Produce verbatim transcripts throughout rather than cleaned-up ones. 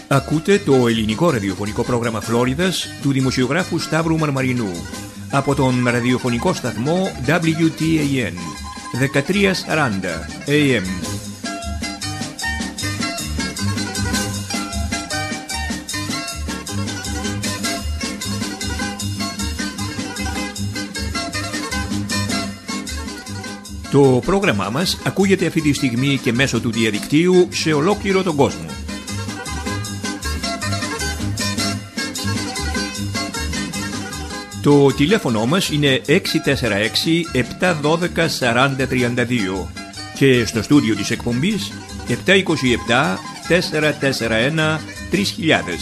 Ακούτε το ελληνικό ραδιοφωνικό πρόγραμμα Φλόριδας του δημοσιογράφου Σταύρου Μαρμαρινού από τον ραδιοφωνικό σταθμό ντάμπλιου τι έι εν δεκατριακόσια σαράντα έι εμ. Το πρόγραμμά μας ακούγεται αυτή τη στιγμή και μέσω του διαδικτύου σε ολόκληρο τον κόσμο. Το τηλέφωνο μας είναι έξι τέσσερα έξι επτά ένα δύο τέσσερα τρία δύο και στο στούντιο της εκπομπής επτά δύο επτά τέσσερα τέσσερα ένα τρία χιλιάδες.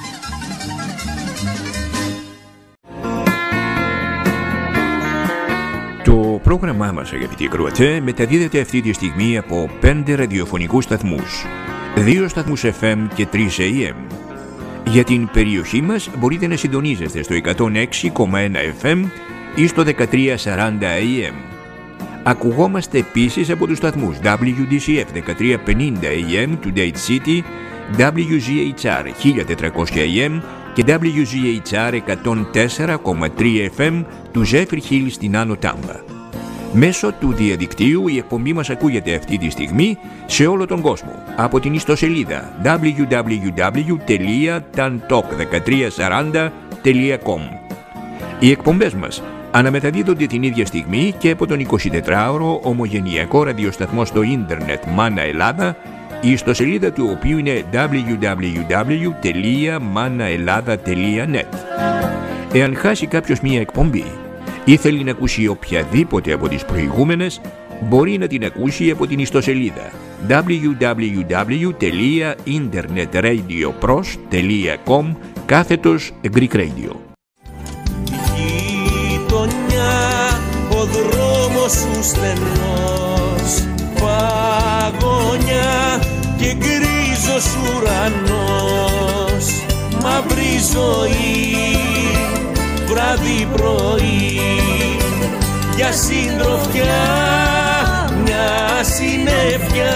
Το πρόγραμμά μας, αγαπητοί ακροατές, μεταδίδεται αυτή τη στιγμή από πέντε ραδιοφωνικούς σταθμούς, δύο σταθμούς εφ εμ και τρεις έι εμ. Για την περιοχή μας μπορείτε να συντονίζεστε στο εκατόν έξι κόμμα ένα εφ εμ ή στο δεκατριακόσια σαράντα έι εμ. Ακουγόμαστε επίσης από τους σταθμούς ντάμπλιου ντι σι εφ δεκατριακόσια πενήντα έι εμ του Date City, ντάμπλιου ζι έιτς αρ χίλια τετρακόσια έι εμ και ντάμπλιου ζι έιτς αρ εκατόν τέσσερα κόμμα τρία εφ εμ του Zephyr Hill στην Άνω Τάμπα. Μέσω του διαδικτύου η εκπομπή μας ακούγεται αυτή τη στιγμή σε όλο τον κόσμο από την ιστοσελίδα ντάμπλιου ντάμπλιου ντάμπλιου τελεία ταντοκ δεκατριακόσια σαράντα τελεία κομ. Οι εκπομπές μας αναμεταδίδονται την ίδια στιγμή και από τον εικοσιτετράωρο ομογενειακό ραδιοσταθμό στο ίντερνετ Μάνα Ελλάδα, η ιστοσελίδα του οποίου είναι ντάμπλιου ντάμπλιου ντάμπλιου τελεία μάνα Ελλάδα τελεία νετ. Εάν χάσει κάποιος μία εκπομπή ή θέλει να ακούσει οποιαδήποτε από τις προηγούμενες, μπορεί να την ακούσει από την ιστοσελίδα ντάμπλιου ντάμπλιου ντάμπλιου τελεία internetradioprose τελεία com κάθετος Greek Radio. Γειτονιά, ο δρόμος σου στενός, παγωνιά και γκρίζος ουρανός, μαύρη ζωή, βράδυ πρωί, για συντροφιά μια συννεφιά,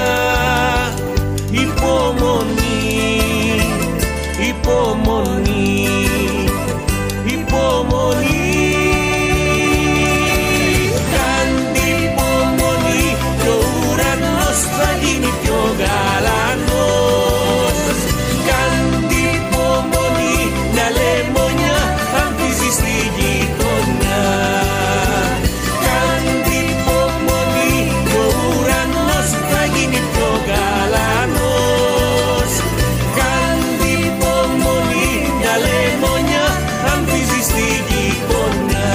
υπομονή, υπομονή, υπομονή. Κάντε υπομονή και ο ουρανός θα γίνει πιο γαλανός. Κάντε υπομονή, μια λεμονιά ανθίζει στη γειτονιά. Κάντε υπομονή και ο ουρανός θα γίνει πιο γαλανός. Κάντε υπομονή, μια λεμονιά ανθίζει στη γειτονιά.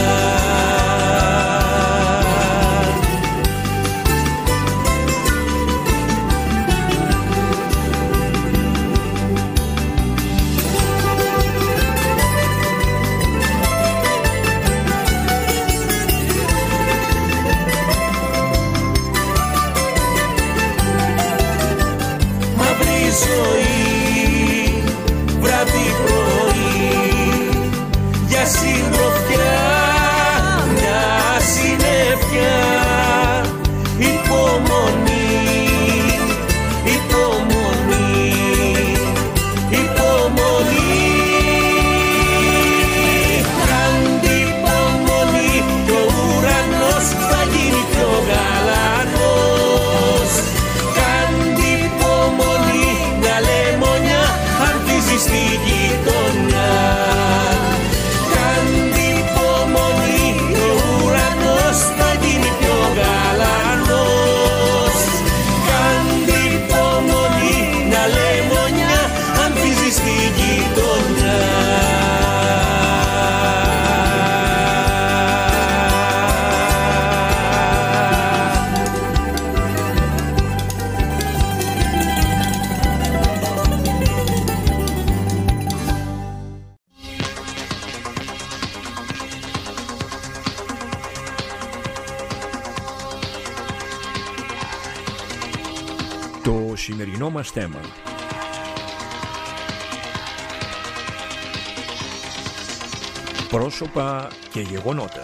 Μαύρη ζωή, βράδυ πρωί, για συντροφιά μια συννεφιά, υπομονή, υπομονή, υπομονή. Κάντε υπομονή και ο ουρανός θα γίνει πιο γαλανός. Κάντε υπομονή, μια λεμονιά ανθίζει στη γειτονιά. Κάντε υπομονή, ο ουρανός θα γίνει πιο γαλανός. Κάντε υπομονή, μια λεμονιά ανθίζει στη γειτονιά. Το σημερινό μας θέμα: πρόσωπα και γεγονότα.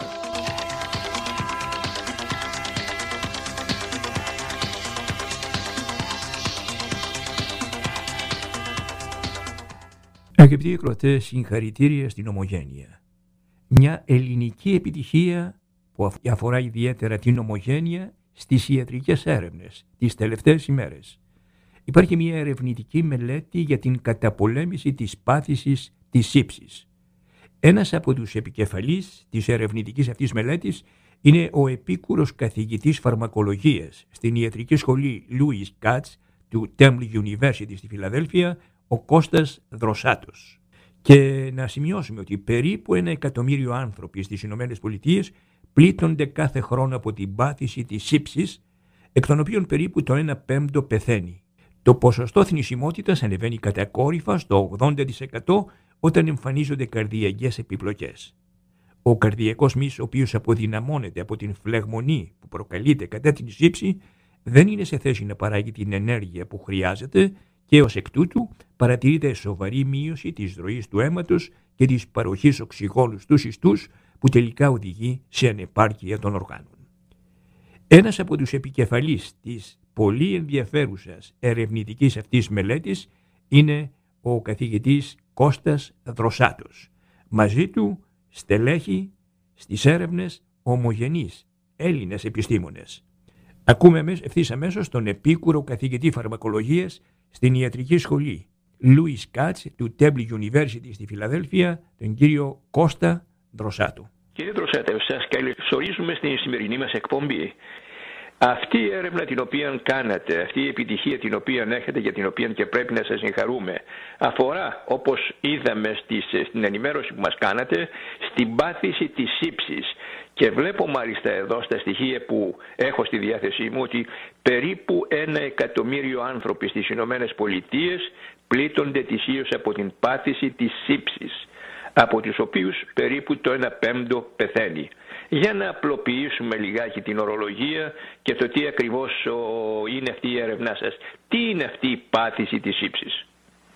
Αγαπητοί ακροατές, συγχαρητήρια στην Ομογένεια. Μια ελληνική επιτυχία που αφορά ιδιαίτερα την Ομογένεια στις ιατρικές έρευνες τις τελευταίες ημέρες. Υπάρχει μια ερευνητική μελέτη για την καταπολέμηση της πάθησης της σύψης. Ένας από τους επικεφαλείς της ερευνητικής αυτής μελέτης είναι ο επίκουρος καθηγητής φαρμακολογίας στην ιατρική σχολή Louis Katz του Temple University στη Φιλαδέλφια, ο Κώστας Δροσάτος. Και να σημειώσουμε ότι περίπου ένα εκατομμύριο άνθρωποι στις Ηνωμένες Πολιτείες πλήττονται κάθε χρόνο από την πάθηση της σύψης, εκ των οποίων περίπου το ένα πέμπτο πεθαίνει. Το ποσοστό θνησιμότητας ανεβαίνει κατακόρυφα στο ογδόντα τοις εκατό όταν εμφανίζονται καρδιακές επιπλοκές. Ο καρδιακός μυς, ο οποίος αποδυναμώνεται από την φλεγμονή που προκαλείται κατά την σύψη, δεν είναι σε θέση να παράγει την ενέργεια που χρειάζεται και ως εκ τούτου παρατηρείται σοβαρή μείωση της ροής του αίματος και της παροχής οξυγόνου στους ιστούς, που τελικά οδηγεί σε ανεπάρκεια των οργάνων. Ένας από τους επικεφαλείς της πολύ ενδιαφέρουσας ερευνητικής αυτής μελέτης είναι ο καθηγητής Κώστας Δροσάτος. Μαζί του στελέχη στις έρευνες ομογενείς Έλληνες επιστήμονες. Ακούμε ευθύς αμέσως τον επίκουρο καθηγητή φαρμακολογίας στην ιατρική σχολή Louis Katz του Temple University στη Φιλαδέλφια, τον κύριο Κώστα Δροσάτο. Κύριε Δροσάτο, σας καλωσορίζουμε στην σημερινή μας εκπομπή. Αυτή η έρευνα την οποία κάνατε, αυτή η επιτυχία την οποία έχετε, για την οποία και πρέπει να σας συγχαρούμε, αφορά, όπως είδαμε στις, στην ενημέρωση που μας κάνατε, στην πάθηση της σύψης. Και βλέπω μάλιστα εδώ στα στοιχεία που έχω στη διάθεσή μου ότι περίπου ένα εκατομμύριο άνθρωποι στις Ηνωμένες Πολιτείες πλήττονται ετησίως από την πάθηση της σύψης, από τους οποίους περίπου το ένα πέμπτο πεθαίνει. Για να απλοποιήσουμε λιγάκι την ορολογία και το τι ακριβώς είναι αυτή η έρευνά σας. Τι είναι αυτή η πάθηση της σύψης?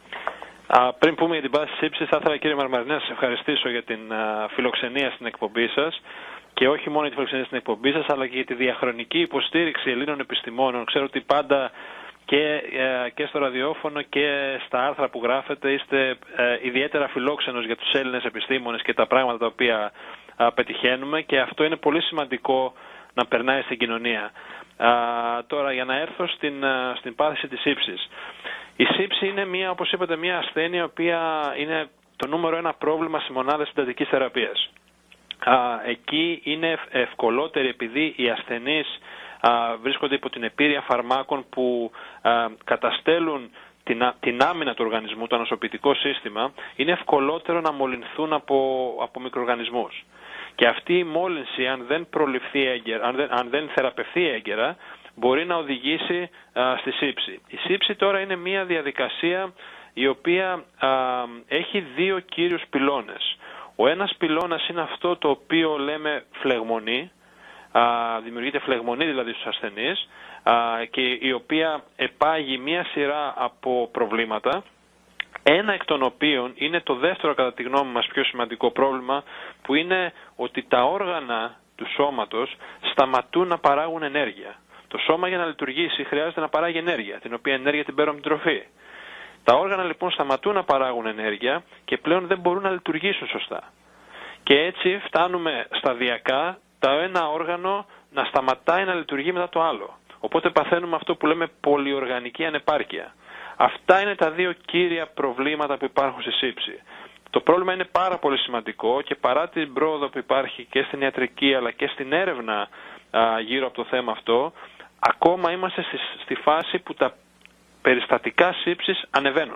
Α, πριν πούμε για την πάθηση της σύψης, θα ήθελα, κύριε Μαρμαρινέ, να σας ευχαριστήσω για την α, φιλοξενία στην εκπομπή σας. Και όχι μόνο για τη φιλοξενία στην εκπομπή σας, αλλά και για τη διαχρονική υποστήριξη Ελλήνων επιστημόνων. Ξέρω ότι πάντα και, και στο ραδιόφωνο και στα άρθρα που γράφετε είστε ε, ιδιαίτερα φιλόξενος για τους Έλληνες επιστήμονες και τα πράγματα τα οποία α, πετυχαίνουμε, και αυτό είναι πολύ σημαντικό να περνάει στην κοινωνία. Α, τώρα, για να έρθω στην, α, στην πάθηση της σύψης. Η σύψη είναι μια, όπως είπατε, μια ασθένεια η οποία είναι το νούμερο ένα πρόβλημα σε μονάδες συντατικής θεραπείας. Α, εκεί είναι ευκολότεροι επειδή οι ασθενείς α, βρίσκονται υπό την επίρρεια φαρμάκων που α, καταστέλουν την, την άμυνα του οργανισμού, το ανοσοποιητικό σύστημα. Είναι ευκολότερο να μολυνθούν από, από μικροοργανισμούς. Και αυτή η μόλυνση, αν δεν προληφθεί έγκαιρα, αν δεν, αν δεν θεραπευθεί έγκαιρα, μπορεί να οδηγήσει α, στη σύψη. Η σύψη τώρα είναι μια διαδικασία η οποία α, έχει δύο κύριους πυλώνες. Ο ένας πυλώνας είναι αυτό το οποίο λέμε φλεγμονή, α, δημιουργείται φλεγμονή δηλαδή στους ασθενείς, α, και η οποία επάγει μία σειρά από προβλήματα, ένα εκ των οποίων είναι το δεύτερο κατά τη γνώμη μας πιο σημαντικό πρόβλημα, που είναι ότι τα όργανα του σώματος σταματούν να παράγουν ενέργεια. Το σώμα για να λειτουργήσει χρειάζεται να παράγει ενέργεια, την οποία ενέργεια την παίρνουμε την τροφή. Τα όργανα λοιπόν σταματούν να παράγουν ενέργεια και πλέον δεν μπορούν να λειτουργήσουν σωστά. Και έτσι φτάνουμε σταδιακά το ένα όργανο να σταματάει να λειτουργεί μετά το άλλο. Οπότε παθαίνουμε αυτό που λέμε πολυοργανική ανεπάρκεια. Αυτά είναι τα δύο κύρια προβλήματα που υπάρχουν στη σύψη. Το πρόβλημα είναι πάρα πολύ σημαντικό και παρά την πρόοδο που υπάρχει και στην ιατρική αλλά και στην έρευνα α, γύρω από το θέμα αυτό, ακόμα είμαστε στη, στη φάση που τα περιστατικά σύψης ανεβαίνουν.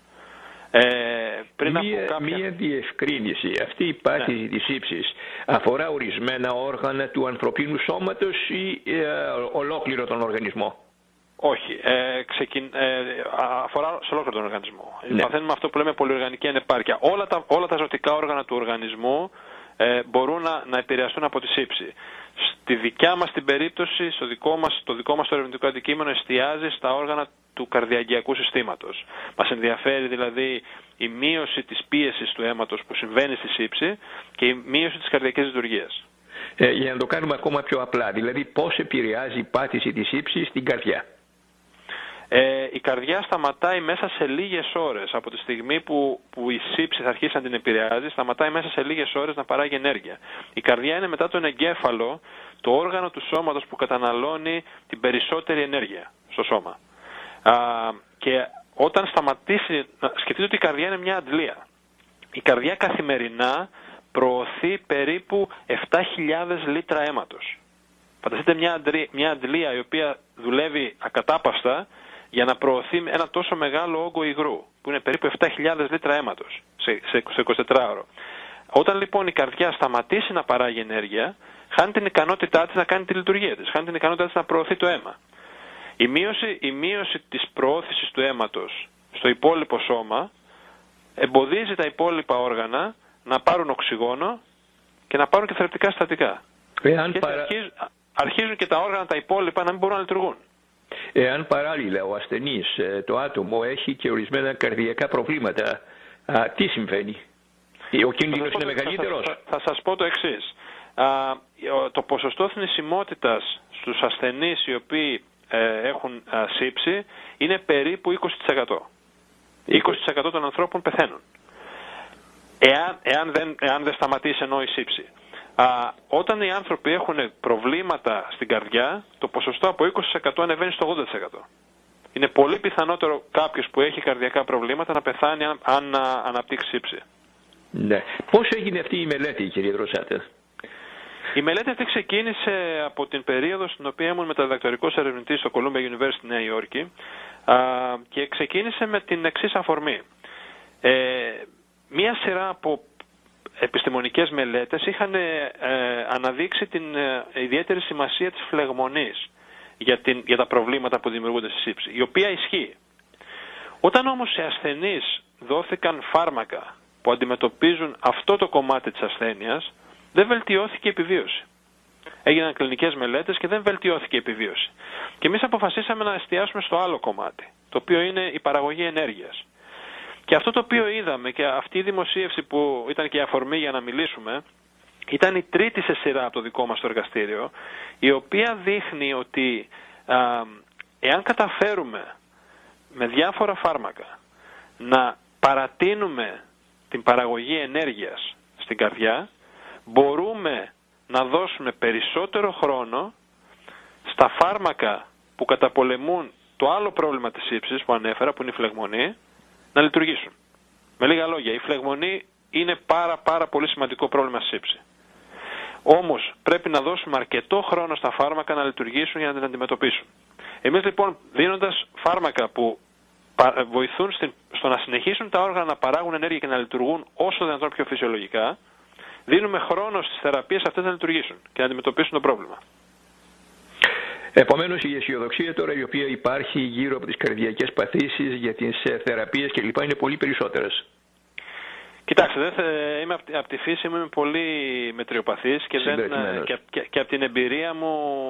Ε, πριν μία, από κάποια... μία διευκρίνηση. Αυτή η πάθηση ναι. της σύψης αφορά ορισμένα όργανα του ανθρωπίνου σώματος ή ε, ολόκληρο τον οργανισμό? Όχι. Ε, ξεκιν... ε, αφορά σε ολόκληρο τον οργανισμό. Ναι. Παθαίνουμε αυτό που λέμε πολυοργανική ανεπάρκεια. Όλα τα, όλα τα ζωτικά όργανα του οργανισμού ε, μπορούν να, να επηρεαστούν από τη σύψη. Στη δικιά μας την περίπτωση, στο δικό μας, το δικό μας το ερευνητικό αντικείμενο εστιάζει στα όργανα του καρδιαγγειακού συστήματος. Μας ενδιαφέρει δηλαδή η μείωση της πίεσης του αίματος που συμβαίνει στη σύψη και η μείωση της καρδιακής λειτουργίας. Ε, για να το κάνουμε ακόμα πιο απλά, δηλαδή πώς επηρεάζει η πάθηση της σύψης στην καρδιά? Ε, η καρδιά σταματάει μέσα σε λίγες ώρες. Από τη στιγμή που, που η σύψη θα αρχίσει να την επηρεάζει, σταματάει μέσα σε λίγες ώρες να παράγει ενέργεια. Η καρδιά είναι μετά τον εγκέφαλο το όργανο του σώματος που καταναλώνει την περισσότερη ενέργεια στο σώμα. Α, και όταν σταματήσει, σκεφτείτε ότι η καρδιά είναι μια αντλία. Η καρδιά καθημερινά προωθεί περίπου επτά χιλιάδες λίτρα αίματος. Φανταστείτε μια, αντρί, μια αντλία η οποία δουλεύει ακατάπαυστα για να προωθεί ένα τόσο μεγάλο όγκο υγρού, που είναι περίπου επτά χιλιάδες λίτρα αίματος σε, σε, σε εικοσιτετράωρο. Όταν λοιπόν η καρδιά σταματήσει να παράγει ενέργεια, χάνει την ικανότητά της να κάνει τη λειτουργία της, χάνει την ικανότητά της να προωθεί το αίμα. Η μείωση, η μείωση της προώθησης του αίματος στο υπόλοιπο σώμα εμποδίζει τα υπόλοιπα όργανα να πάρουν οξυγόνο και να πάρουν και θρεπτικά συστατικά. Εάν και παρα... αρχίζουν, αρχίζουν και τα όργανα τα υπόλοιπα να μην μπορούν να λειτουργούν. Εάν παράλληλα ο ασθενής, το άτομο, έχει και ορισμένα καρδιακά προβλήματα, α, τι συμβαίνει? Ο κίνδυνος είναι μεγαλύτερος? Θα, θα, θα σας πω το εξής. Α, το ποσοστό θνησιμότητας στους ασθενείς οι οποίοι ε, έχουν α, σύψη είναι περίπου είκοσι τοις εκατό. είκοσι τοις εκατό των ανθρώπων πεθαίνουν. Εάν, εάν, δεν, εάν δεν σταματήσει ενώ η σύψη. Α, όταν οι άνθρωποι έχουν προβλήματα στην καρδιά, το ποσοστό από είκοσι τοις εκατό ανεβαίνει στο ογδόντα τοις εκατό. Είναι πολύ πιθανότερο κάποιος που έχει καρδιακά προβλήματα να πεθάνει αν, αν α, αναπτύξει σύψη. Ναι. Πώς έγινε αυτή η μελέτη, κύριε Δροσάτη? Η μελέτη αυτή ξεκίνησε από την περίοδο στην οποία ήμουν μεταδιδακτορικός ερευνητής στο Columbia University Νέα Υόρκη α, και ξεκίνησε με την εξής αφορμή. Ε, μία σειρά από επιστημονικές μελέτες είχαν ε, αναδείξει την ε, ιδιαίτερη σημασία της φλεγμονής για, την, για τα προβλήματα που δημιουργούνται στη σύψη, η οποία ισχύει. Όταν όμως σε ασθενείς δόθηκαν φάρμακα που αντιμετωπίζουν αυτό το κομμάτι της ασθένειας, δεν βελτιώθηκε η επιβίωση. Έγιναν κλινικές μελέτες και δεν βελτιώθηκε η επιβίωση. Και εμείς αποφασίσαμε να εστιάσουμε στο άλλο κομμάτι, το οποίο είναι η παραγωγή ενέργειας. Και αυτό το οποίο είδαμε, και αυτή η δημοσίευση που ήταν και η αφορμή για να μιλήσουμε, ήταν η τρίτη σε σειρά από το δικό μας το εργαστήριο, η οποία δείχνει ότι α, εάν καταφέρουμε με διάφορα φάρμακα να παρατείνουμε την παραγωγή ενέργειας στην καρδιά, μπορούμε να δώσουμε περισσότερο χρόνο στα φάρμακα που καταπολεμούν το άλλο πρόβλημα της σύψης που ανέφερα, που είναι η φλεγμονή, να λειτουργήσουν. Με λίγα λόγια, η φλεγμονή είναι πάρα πάρα πολύ σημαντικό πρόβλημα στη σύψη. Όμως πρέπει να δώσουμε αρκετό χρόνο στα φάρμακα να λειτουργήσουν για να την αντιμετωπίσουν. Εμείς λοιπόν, δίνοντας φάρμακα που βοηθούν στο να συνεχίσουν τα όργανα να παράγουν ενέργεια και να λειτουργούν όσο δυνατόν πιο φυσιολογικά, δίνουμε χρόνο στις θεραπείες αυτές να λειτουργήσουν και να αντιμετωπίσουν το πρόβλημα. Επομένως, η αισιοδοξία τώρα η οποία υπάρχει γύρω από τις καρδιακές παθήσεις για τις θεραπείες κλπ. Είναι πολύ περισσότερες. Κοιτάξτε, δεν θε, είμαι από, από τη φύση μου είμαι πολύ μετριοπαθής και, δεν, και, και, και από την εμπειρία μου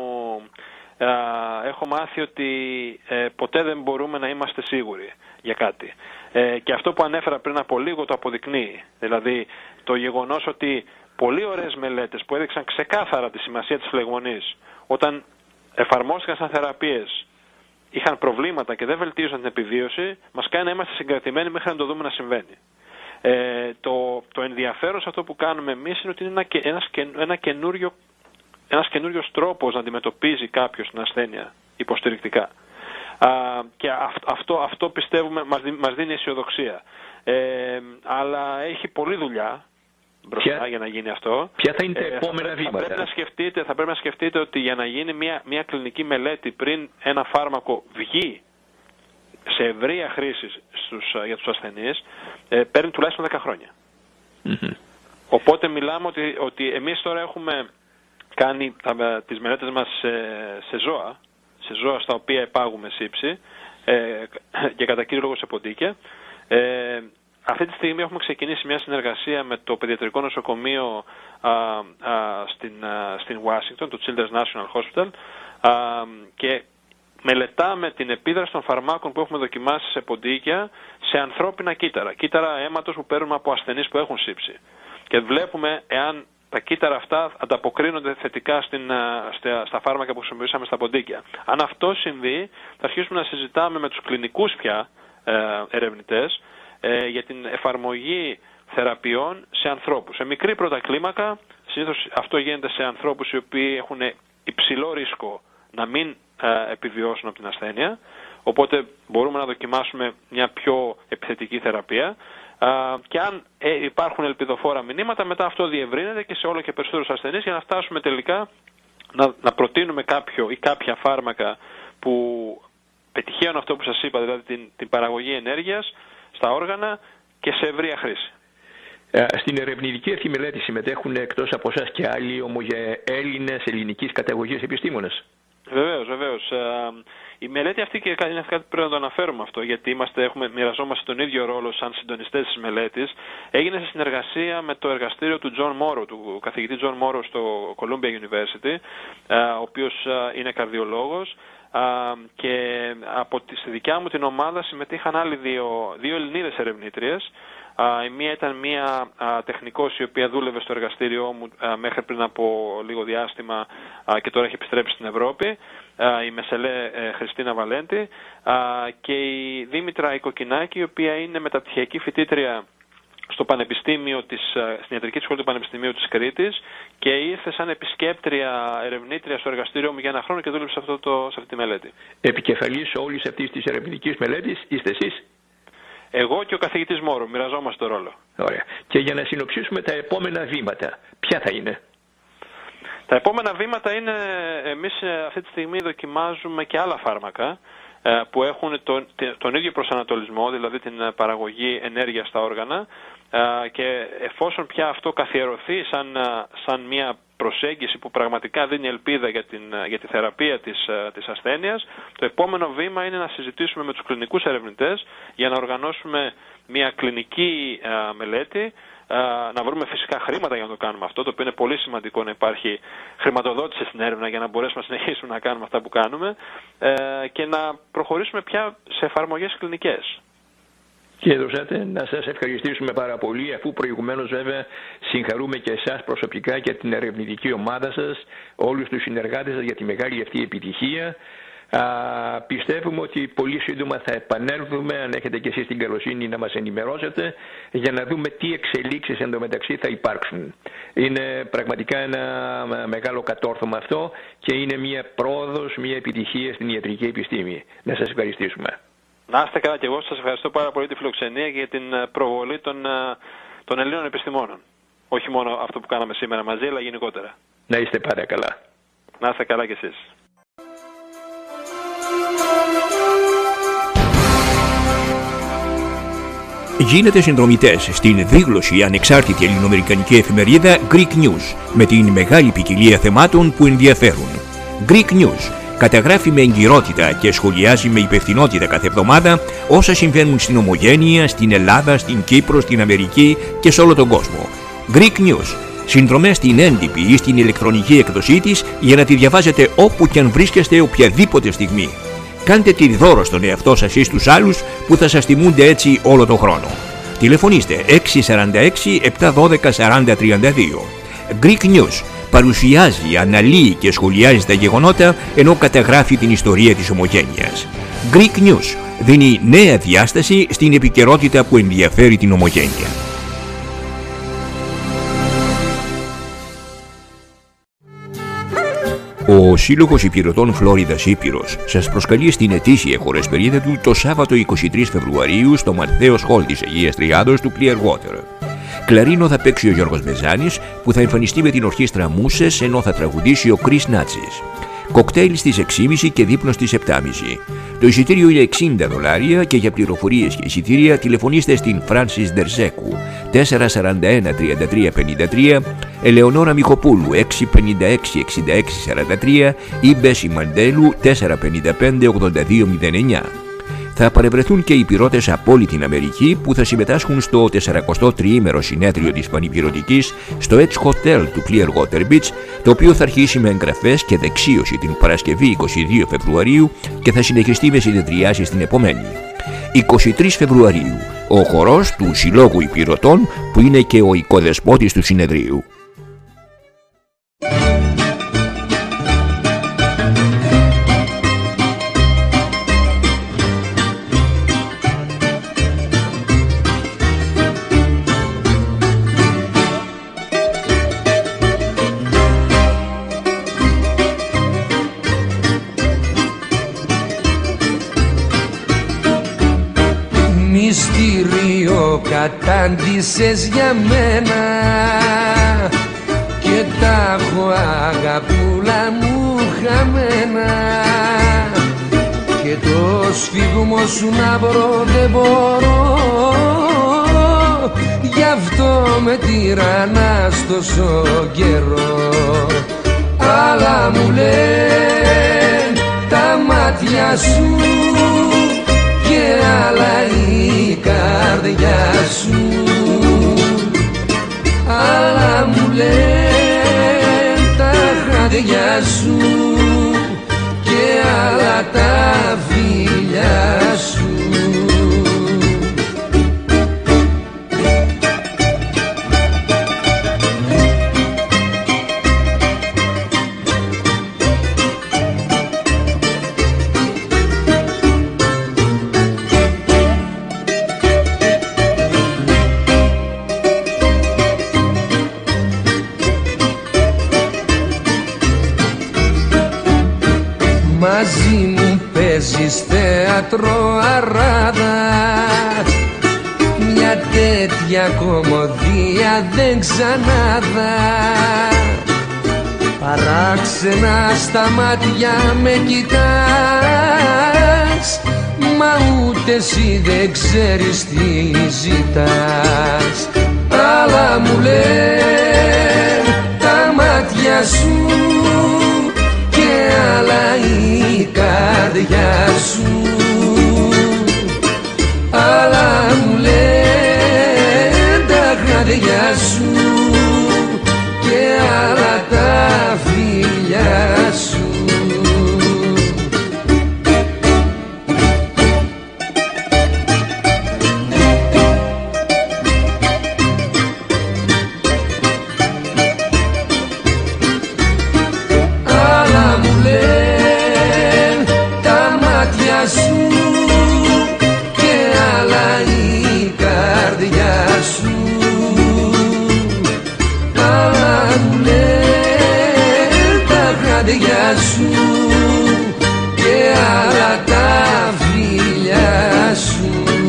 α, έχω μάθει ότι ε, ποτέ δεν μπορούμε να είμαστε σίγουροι για κάτι. Ε, και αυτό που ανέφερα πριν από λίγο το αποδεικνύει. Δηλαδή το γεγονός ότι πολύ ωραίες μελέτες που έδειξαν ξεκάθαρα τη σημασία της φλεγμονής όταν εφαρμόστηκαν σαν θεραπείες, είχαν προβλήματα και δεν βελτίωσαν την επιβίωση, μας κάνει να είμαστε συγκρατημένοι μέχρι να το δούμε να συμβαίνει. Ε, το, το ενδιαφέρον σε αυτό που κάνουμε εμείς είναι ότι είναι ένα, ένας, ένα καινούριο, ένας καινούριος τρόπος να αντιμετωπίζει κάποιος την ασθένεια υποστηρικτικά. Α, και αυ, αυτό, αυτό πιστεύουμε μας, μας δίνει αισιοδοξία. Ε, αλλά έχει πολλή δουλειά μπροστά ποια, για να γίνει αυτό. Ποια θα είναι τα επόμενα ε, θα, βήματα? Θα πρέπει, να σκεφτείτε, θα πρέπει να σκεφτείτε ότι για να γίνει μια, μια κλινική μελέτη πριν ένα φάρμακο βγει σε ευρεία χρήση στους, για τους ασθενείς, ε, παίρνει τουλάχιστον δέκα χρόνια. Mm-hmm. Οπότε μιλάμε ότι, ότι εμείς τώρα έχουμε κάνει τα, τις μελέτες μας σε, σε ζώα, σε ζώα στα οποία επάγουμε σύψη ε, και κατά κύριο λόγο σε ποντίκια. Ε, αυτή τη στιγμή έχουμε ξεκινήσει μια συνεργασία με το Παιδιατρικό Νοσοκομείο α, α, στην, α, στην Ουάσιγκτον, το Children's National Hospital, α, και μελετάμε την επίδραση των φαρμάκων που έχουμε δοκιμάσει σε ποντίκια σε ανθρώπινα κύτταρα, κύτταρα αίματος που παίρνουμε από ασθενείς που έχουν σύψη. Και βλέπουμε εάν τα κύτταρα αυτά ανταποκρίνονται θετικά στην, στα, στα φάρμακα που χρησιμοποιήσαμε στα ποντίκια. Αν αυτό συμβεί, θα αρχίσουμε να συζητάμε με τους κλινικούς πια ε, ερευνητές ε, για την εφαρμογή θεραπείων σε ανθρώπους. Σε μικρή πρώτα κλίμακα, συνήθως αυτό γίνεται σε ανθρώπους οι οποίοι έχουν υψηλό ρίσκο να μην ε, επιβιώσουν από την ασθένεια, οπότε μπορούμε να δοκιμάσουμε μια πιο επιθετική θεραπεία. Uh, και αν ε, υπάρχουν ελπιδοφόρα μηνύματα, μετά αυτό διευρύνεται και σε όλο και περισσότερους ασθενείς για να φτάσουμε τελικά να, να προτείνουμε κάποιο ή κάποια φάρμακα που πετυχαίνουν αυτό που σας είπα, δηλαδή την, την παραγωγή ενέργειας στα όργανα και σε ευρεία χρήση. Στην ερευνητική αυτή μελέτη συμμετέχουν εκτός από εσάς και άλλοι Έλληνες ελληνικής καταγωγής επιστήμονες? Βεβαίως, βεβαίως. Η μελέτη αυτή, και είναι κάτι που πρέπει να το αναφέρουμε αυτό, γιατί είμαστε, έχουμε, μοιραζόμαστε τον ίδιο ρόλο σαν συντονιστές της μελέτης, έγινε σε συνεργασία με το εργαστήριο του John Morrow, του καθηγητή John Morrow στο Columbia University, ο οποίος είναι καρδιολόγος, και από τη, στη δικιά μου την ομάδα συμμετείχαν άλλοι δύο, δύο Ελληνίδες ερευνήτριες. Η μία ήταν μία τεχνικός η οποία δούλευε στο εργαστήριό μου μέχρι πριν από λίγο διάστημα και τώρα έχει επιστρέψει στην Ευρώπη, η Μεσελέ Χριστίνα Βαλέντη, και η Δήμητρα Οικοκινάκη, η οποία είναι μεταπτυχιακή φοιτήτρια στο Πανεπιστήμιο της, στην Ιατρική Σχολή του Πανεπιστημίου της Κρήτης, και ήρθε σαν επισκέπτρια ερευνήτρια στο εργαστήριό μου για ένα χρόνο και δούλεψε σε, αυτό το, σε αυτή τη μελέτη. Επικεφαλής όλης αυτής της ερευνητικής μελέτης είστε εσείς? Εγώ και ο καθηγητής Μόρο, μοιραζόμαστε το ρόλο. Ωραία. Και για να συνοψίσουμε τα επόμενα βήματα, ποια θα είναι? Τα επόμενα βήματα είναι, εμείς αυτή τη στιγμή δοκιμάζουμε και άλλα φάρμακα που έχουν τον, τον ίδιο προσανατολισμό, δηλαδή την παραγωγή ενέργειας στα όργανα, και εφόσον πια αυτό καθιερωθεί σαν, σαν μια προσέγγιση που πραγματικά δίνει ελπίδα για, την, για τη θεραπεία της, της ασθένειας, το επόμενο βήμα είναι να συζητήσουμε με τους κλινικούς ερευνητές για να οργανώσουμε μια κλινική α, μελέτη, α, να βρούμε φυσικά χρήματα για να το κάνουμε αυτό, το οποίο είναι πολύ σημαντικό, να υπάρχει χρηματοδότηση στην έρευνα για να μπορέσουμε να συνεχίσουμε να κάνουμε αυτά που κάνουμε, ε, και να προχωρήσουμε πια σε εφαρμογές κλινικές. Κύριε Δροσάτε, να σας ευχαριστήσουμε πάρα πολύ, αφού προηγουμένως βέβαια συγχαρούμε και εσάς προσωπικά και την ερευνητική ομάδα σας, όλους τους συνεργάτες σας για τη μεγάλη αυτή επιτυχία. Α, πιστεύουμε ότι πολύ σύντομα θα επανέλθουμε, αν έχετε και εσείς την καλοσύνη να μας ενημερώσετε, για να δούμε τι εξελίξεις εντωμεταξύ θα υπάρξουν. Είναι πραγματικά ένα μεγάλο κατόρθωμα αυτό και είναι μια πρόοδος, μια επιτυχία στην ιατρική επιστήμη. Να σας ευχαριστήσουμε. Να είστε καλά, και εγώ σας ευχαριστώ πάρα πολύ τη φιλοξενία και για την προβολή των, των Ελλήνων επιστημόνων. Όχι μόνο αυτό που κάναμε σήμερα μαζί, αλλά γενικότερα. Να είστε πάρα καλά. Να είστε καλά κι εσείς. Γίνετε συνδρομητές στην δίγλωση ανεξάρτητη ελληνοαμερικανική εφημερίδα Greek News με την μεγάλη ποικιλία θεμάτων που ενδιαφέρουν. Greek News καταγράφει με εγκυρότητα και σχολιάζει με υπευθυνότητα κάθε εβδομάδα όσα συμβαίνουν στην Ομογένεια, στην Ελλάδα, στην Κύπρο, στην Αμερική και σε όλο τον κόσμο. Greek News. Συνδρομές στην έντυπη ή στην ηλεκτρονική εκδοσή της για να τη διαβάζετε όπου και αν βρίσκεστε οποιαδήποτε στιγμή. Κάντε τη δώρο στον εαυτό σας ή στους άλλους που θα σας τιμούνται έτσι όλο τον χρόνο. Τηλεφωνήστε έξι τέσσερα έξι επτά ένα δύο τέσσερα μηδέν τρία δύο. Greek News παρουσιάζει, αναλύει και σχολιάζει τα γεγονότα ενώ καταγράφει την ιστορία της Ομογένειας. Greek News δίνει νέα διάσταση στην επικαιρότητα που ενδιαφέρει την Ομογένεια. Ο Σύλλογος Υπηρετών Φλόριδας Ήπειρος σας προσκαλεί στην ετήσια χορεσπερίδα του το Σάββατο εικοστή τρίτη Φεβρουαρίου στο Μαρθαίος Χολ της Αγίας Τριάδος του Clearwater. Κλαρίνο θα παίξει ο Γιώργος Μεζάνης, που θα εμφανιστεί με την ορχήστρα Μούσες, ενώ θα τραγουδήσει ο Κρίς Νάτσης. Κοκτέιλ στις έξι και μισή και δείπνο στις επτά και μισή. Το εισιτήριο είναι εξήντα δολάρια και για πληροφορίες και εισιτήρια τηλεφωνήστε στην Φράνσις Ντερζέκου τέσσερα τέσσερα ένα τρία τρία πέντε τρία, Ελεονόρα Μιχοπούλου έξι πέντε έξι εξήντα έξι σαράντα τρία ή Μπέση Μαντέλου τέσσερα πέντε πέντε ογδόντα δύο μηδέν εννιά. Θα παρευρεθούν και οι πυρώτες από όλη την Αμερική που θα συμμετάσχουν στο σαρανταοστό τριήμερο συνέδριο της Πανηπειρωτικής στο Edge Hotel του Clearwater Beach, το οποίο θα αρχίσει με εγγραφές και δεξίωση την Παρασκευή εικοστή δεύτερη Φεβρουαρίου και θα συνεχιστεί με συνεδριάσεις την επομένη. εικοστή τρίτη Φεβρουαρίου, ο χορός του Συλλόγου Υπηρετών που είναι και ο οικοδεσπότης του συνεδρίου. μυστήριο κατάντησες για μένα και τα έχω αγαπούλα μου χαμένα και το σφίγμο σου να βρω δεν μπορώ, γι' αυτό με τυραννάς τόσο καιρό. Αλλά μου λένε τα μάτια σου και άλλα η καρδιά σου, άλλα μου λένε τα χάδια σου και άλλα τα φιλιά σου. Μαζί μου παίζεις θέατρο αράδα, μια τέτοια κομμωδία δεν ξανάδα. Παράξενα στα μάτια με κοιτάς, μα ούτε εσύ δεν ξέρεις τι ζητάς. Αλλά μου λένε τα μάτια σου και άλλα η καρδιά σου, άλλα μου λένε τα χάδια σου και άλλα τα φιλιά σου. Σου και άλλα τα φιλιά σου.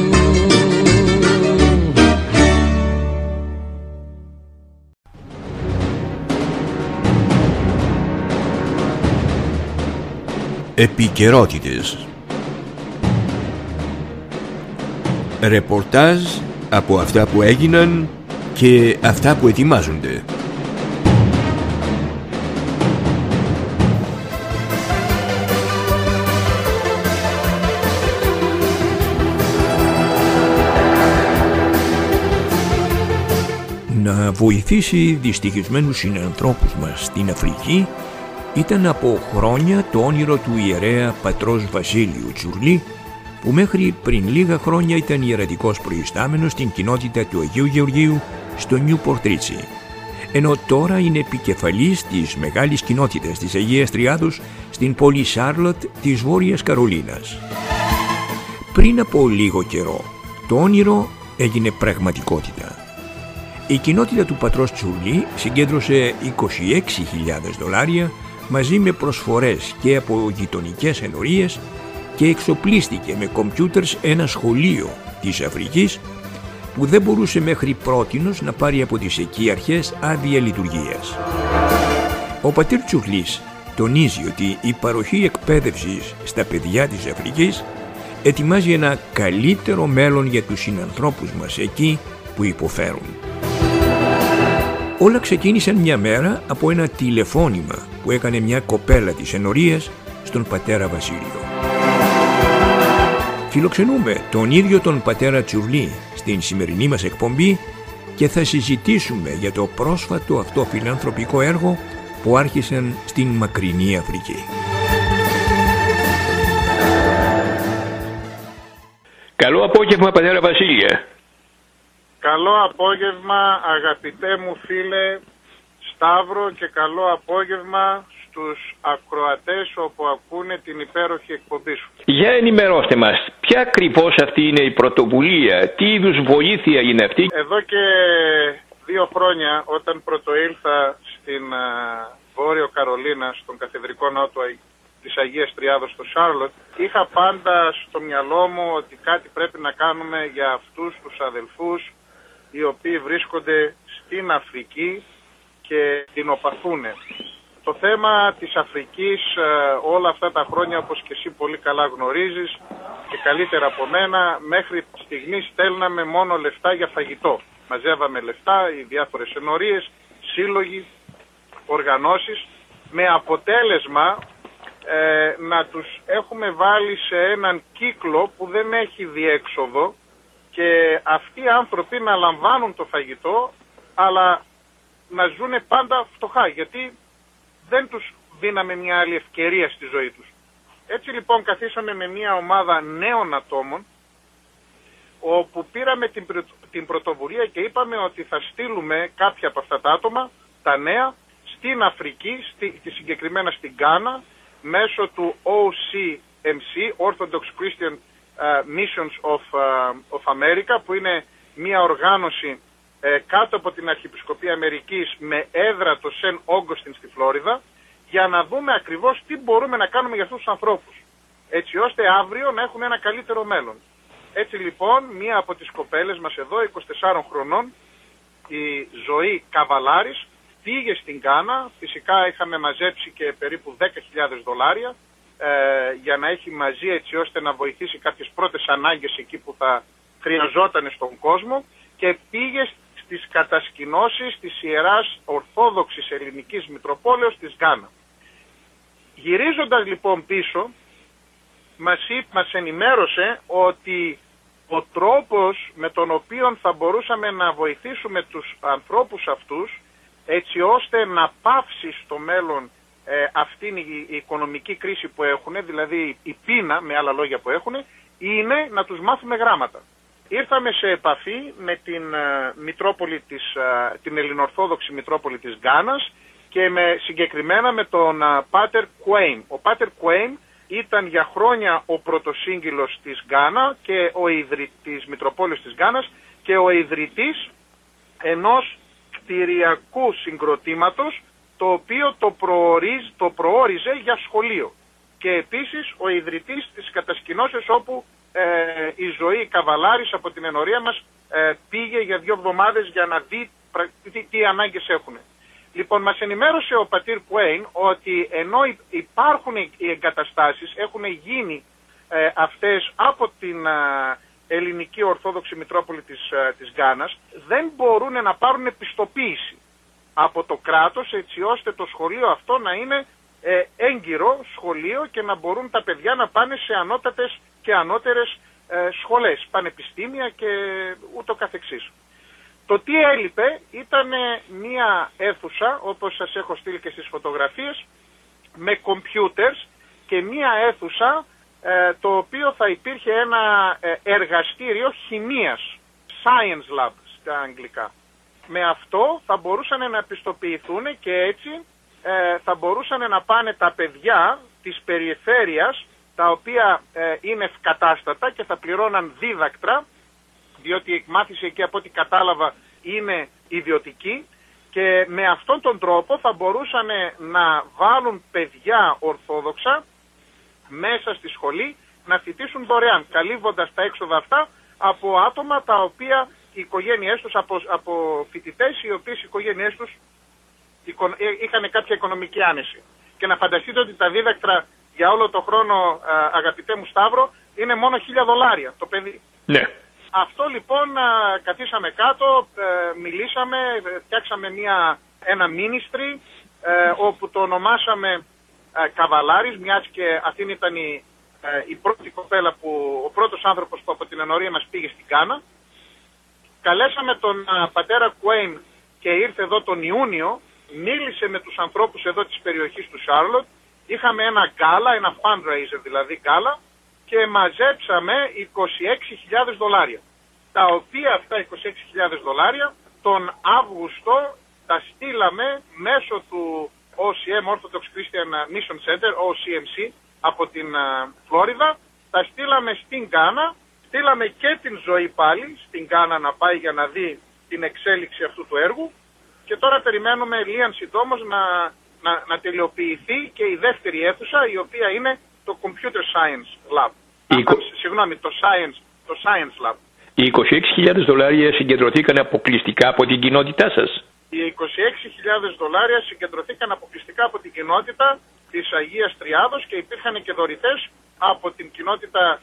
Επικαιρότητες. Ρεπορτάζ από αυτά που έγιναν και αυτά που ετοιμάζονται. Να βοηθήσει δυστυχισμένους συνανθρώπους μας στην Αφρική ήταν από χρόνια το όνειρο του ιερέα πατρός Βασίλειου Τσουρλή, που μέχρι πριν λίγα χρόνια ήταν ιερατικός προϊστάμενος στην κοινότητα του Αγίου Γεωργίου στο Νιου Πορτρίτσι, ενώ τώρα είναι επικεφαλής της μεγάλης κοινότητας της Αγίας Τριάδος στην πόλη Σάρλοτ της Βόρειας Καρολίνας. Πριν από λίγο καιρό το όνειρο έγινε πραγματικότητα. Η κοινότητα του πατρός Τσουρλή συγκέντρωσε είκοσι έξι χιλιάδες δολάρια μαζί με προσφορές και από γειτονικές ενορίες και εξοπλίστηκε με κομπιούτερς ένα σχολείο της Αφρικής που δεν μπορούσε μέχρι πρότινος να πάρει από τις εκεί αρχές άδεια λειτουργίας. Ο πατήρ Τσουρλής τονίζει ότι η παροχή εκπαίδευσης στα παιδιά της Αφρικής ετοιμάζει ένα καλύτερο μέλλον για τους συνανθρώπους μας εκεί που υποφέρουν. Όλα ξεκίνησαν μια μέρα από ένα τηλεφώνημα που έκανε μια κοπέλα της ενορίας στον πατέρα Βασίλειο. Φιλοξενούμε τον ίδιο τον πατέρα Τσουρλή στην σημερινή μας εκπομπή και θα συζητήσουμε για το πρόσφατο αυτό φιλανθρωπικό έργο που άρχισαν στην μακρινή Αφρική. Καλό απόγευμα, πατέρα Βασίλεια. Καλό απόγευμα, αγαπητέ μου φίλε Σταύρο, και καλό απόγευμα στους ακροατές όπου ακούνε την υπέροχη εκπομπή σου. Για ενημερώστε μας, ποια ακριβώς αυτή είναι η πρωτοβουλία, τι είδους βοήθεια είναι αυτή? Εδώ και δύο χρόνια, όταν πρωτοήλθα στην uh, Βόρειο Καρολίνα, στον καθεδρικό ναό της Αγίας Τριάδος στο Σάρλοτ, είχα πάντα στο μυαλό μου ότι κάτι πρέπει να κάνουμε για αυτούς τους αδελφούς οι οποίοι βρίσκονται στην Αφρική και την οπαθούν. Το θέμα της Αφρικής όλα αυτά τα χρόνια, όπως και εσύ πολύ καλά γνωρίζεις και καλύτερα από μένα, μέχρι στιγμής στέλναμε μόνο λεφτά για φαγητό. Μαζεύαμε λεφτά, οι διάφορες ενορίες, σύλλογοι, οργανώσεις, με αποτέλεσμα ε, να τους έχουμε βάλει σε έναν κύκλο που δεν έχει διέξοδο και αυτοί οι άνθρωποι να λαμβάνουν το φαγητό αλλά να ζουν πάντα φτωχά, γιατί δεν τους δίναμε μια άλλη ευκαιρία στη ζωή τους. Έτσι λοιπόν καθίσαμε με μια ομάδα νέων ατόμων όπου πήραμε την, την πρωτοβουλία και είπαμε ότι θα στείλουμε κάποια από αυτά τα άτομα, τα νέα, στην Αφρική, στη, και συγκεκριμένα στην Γκάνα, μέσω του ο σι εμ σι, Orthodox Christian uh, Missions of, uh, of America, που είναι μια οργάνωση uh, κάτω από την Αρχιεπισκοπή Αμερικής με έδρα το Σεν Όγκοστιν στη Φλόριδα, για να δούμε ακριβώς τι μπορούμε να κάνουμε για αυτούς τους ανθρώπους, έτσι ώστε αύριο να έχουν ένα καλύτερο μέλλον. Έτσι λοιπόν, μία από τις κοπέλες μας εδώ, είκοσι τεσσάρων χρονών, η Ζωή Καβαλάρης, πήγε στην Γκάνα. Φυσικά είχαμε μαζέψει και περίπου δέκα χιλιάδες δολάρια ε, για να έχει μαζί, έτσι ώστε να βοηθήσει κάποιες πρώτες ανάγκες εκεί που θα χρειαζόταν στον κόσμο, και πήγε στις κατασκηνώσεις της Ιεράς Ορθόδοξης Ελληνικής Μητροπόλεως της Γκάνα. Γυρίζοντας λοιπόν πίσω, μας, μας ενημέρωσε ότι ο τρόπος με τον οποίο θα μπορούσαμε να βοηθήσουμε τους ανθρώπους αυτούς, έτσι ώστε να πάυσει στο μέλλον ε, αυτήν η, η οικονομική κρίση που έχουν, δηλαδή η πείνα με άλλα λόγια που έχουν, είναι να τους μάθουμε γράμματα. Ήρθαμε σε επαφή με την, uh, Μητρόπολη της, uh, την Ελληνοορθόδοξη Μητρόπολη της Γκάνας και με, συγκεκριμένα με τον uh, Πάτερ Κουέιν. Ο Πάτερ Κουέιν ήταν για χρόνια ο πρωτοσύγγυλος της Γκάνα και ο ιδρυτής της Μητροπόλης της Γκάνας και ο ιδρυτής ενός κτηριακού συγκροτήματος το οποίο το, προορίζ, το προόριζε για σχολείο, και επίσης ο ιδρυτής της κατασκηνώσεως όπου ε, η Ζωή Καβαλάρης από την ενορία μας ε, πήγε για δύο εβδομάδες για να δει τι, τι ανάγκες έχουν. Λοιπόν, μας ενημέρωσε ο πατήρ Κουέιν ότι ενώ υπάρχουν οι εγκαταστάσεις, έχουν γίνει ε, αυτές από την ε, Ελληνική Ορθόδοξη Μητρόπολη της, ε, της Γκάνας, δεν μπορούν να πάρουν επιστοποίηση από το κράτος, έτσι ώστε το σχολείο αυτό να είναι ε, έγκυρο σχολείο και να μπορούν τα παιδιά να πάνε σε ανώτατες και ανώτερες ε, σχολές, πανεπιστήμια και ούτω καθεξής. Το τι έλειπε ήταν μία αίθουσα, όπως σας έχω στείλει και στις φωτογραφίες, με κομπιούτερς και μία αίθουσα ε, το οποίο θα υπήρχε ένα ε, εργαστήριο χημείας, science lab στα αγγλικά. Με αυτό θα μπορούσαν να επιστοποιηθούν και έτσι ε, θα μπορούσαν να πάνε τα παιδιά της περιφέρειας, τα οποία ε, είναι ευκατάστατα και θα πληρώναν δίδακτρα, διότι η εκμάθηση εκεί από ό,τι κατάλαβα είναι ιδιωτική, και με αυτόν τον τρόπο θα μπορούσαν να βάλουν παιδιά ορθόδοξα μέσα στη σχολή να φοιτήσουν δωρεάν, καλύβοντας τα έξοδα αυτά από άτομα τα οποία οι οικογένειές τους, από, από φοιτητές οι οποίες οι οικογένειές τους είχαν κάποια οικονομική άνεση. Και να φανταστείτε ότι τα δίδακτρα για όλο το χρόνο, αγαπητέ μου Σταύρο, είναι μόνο χίλια δολάρια το παιδί. Ναι. Αυτό λοιπόν καθίσαμε κάτω, μιλήσαμε, φτιάξαμε μια, ένα ministry όπου το ονομάσαμε Καβαλάρης, μιας και αυτή ήταν η, η πρώτη κοπέλα, που, ο πρώτος άνθρωπος που από την ενορία μας πήγε στην Γκάνα. Καλέσαμε τον πατέρα Κουέιν και ήρθε εδώ τον Ιούνιο, μίλησε με τους ανθρώπους εδώ της περιοχής του Σάρλοτ, είχαμε ένα γκάλα, ένα fundraiser δηλαδή γκάλα, και μαζέψαμε είκοσι έξι χιλιάδες δολάρια. Τα οποία αυτά είκοσι έξι χιλιάδες δολάρια τον Αύγουστο τα στείλαμε μέσω του ο σι εμ, Orthodox Christian Mission Center, ο σι εμ σι, από την uh, Φλόριδα. Τα στείλαμε στην Γκάνα, στείλαμε και την Ζωή πάλι στην Γκάνα να πάει για να δει την εξέλιξη αυτού του έργου, και τώρα περιμένουμε λίαν συντόμως να, να, να τελειοποιηθεί και η δεύτερη αίθουσα, η οποία είναι το Computer Science Lab. Εικο... Α, συγγνώμη, το Science, το Science Lab. Οι είκοσι έξι χιλιάδες δολάρια συγκεντρωθήκαν αποκλειστικά από την κοινότητά σας. Οι είκοσι έξι χιλιάδες δολάρια συγκεντρωθήκαν αποκλειστικά από την κοινότητα της Αγίας Τριάδος και υπήρχαν και δωρητές από την κοινότητα α,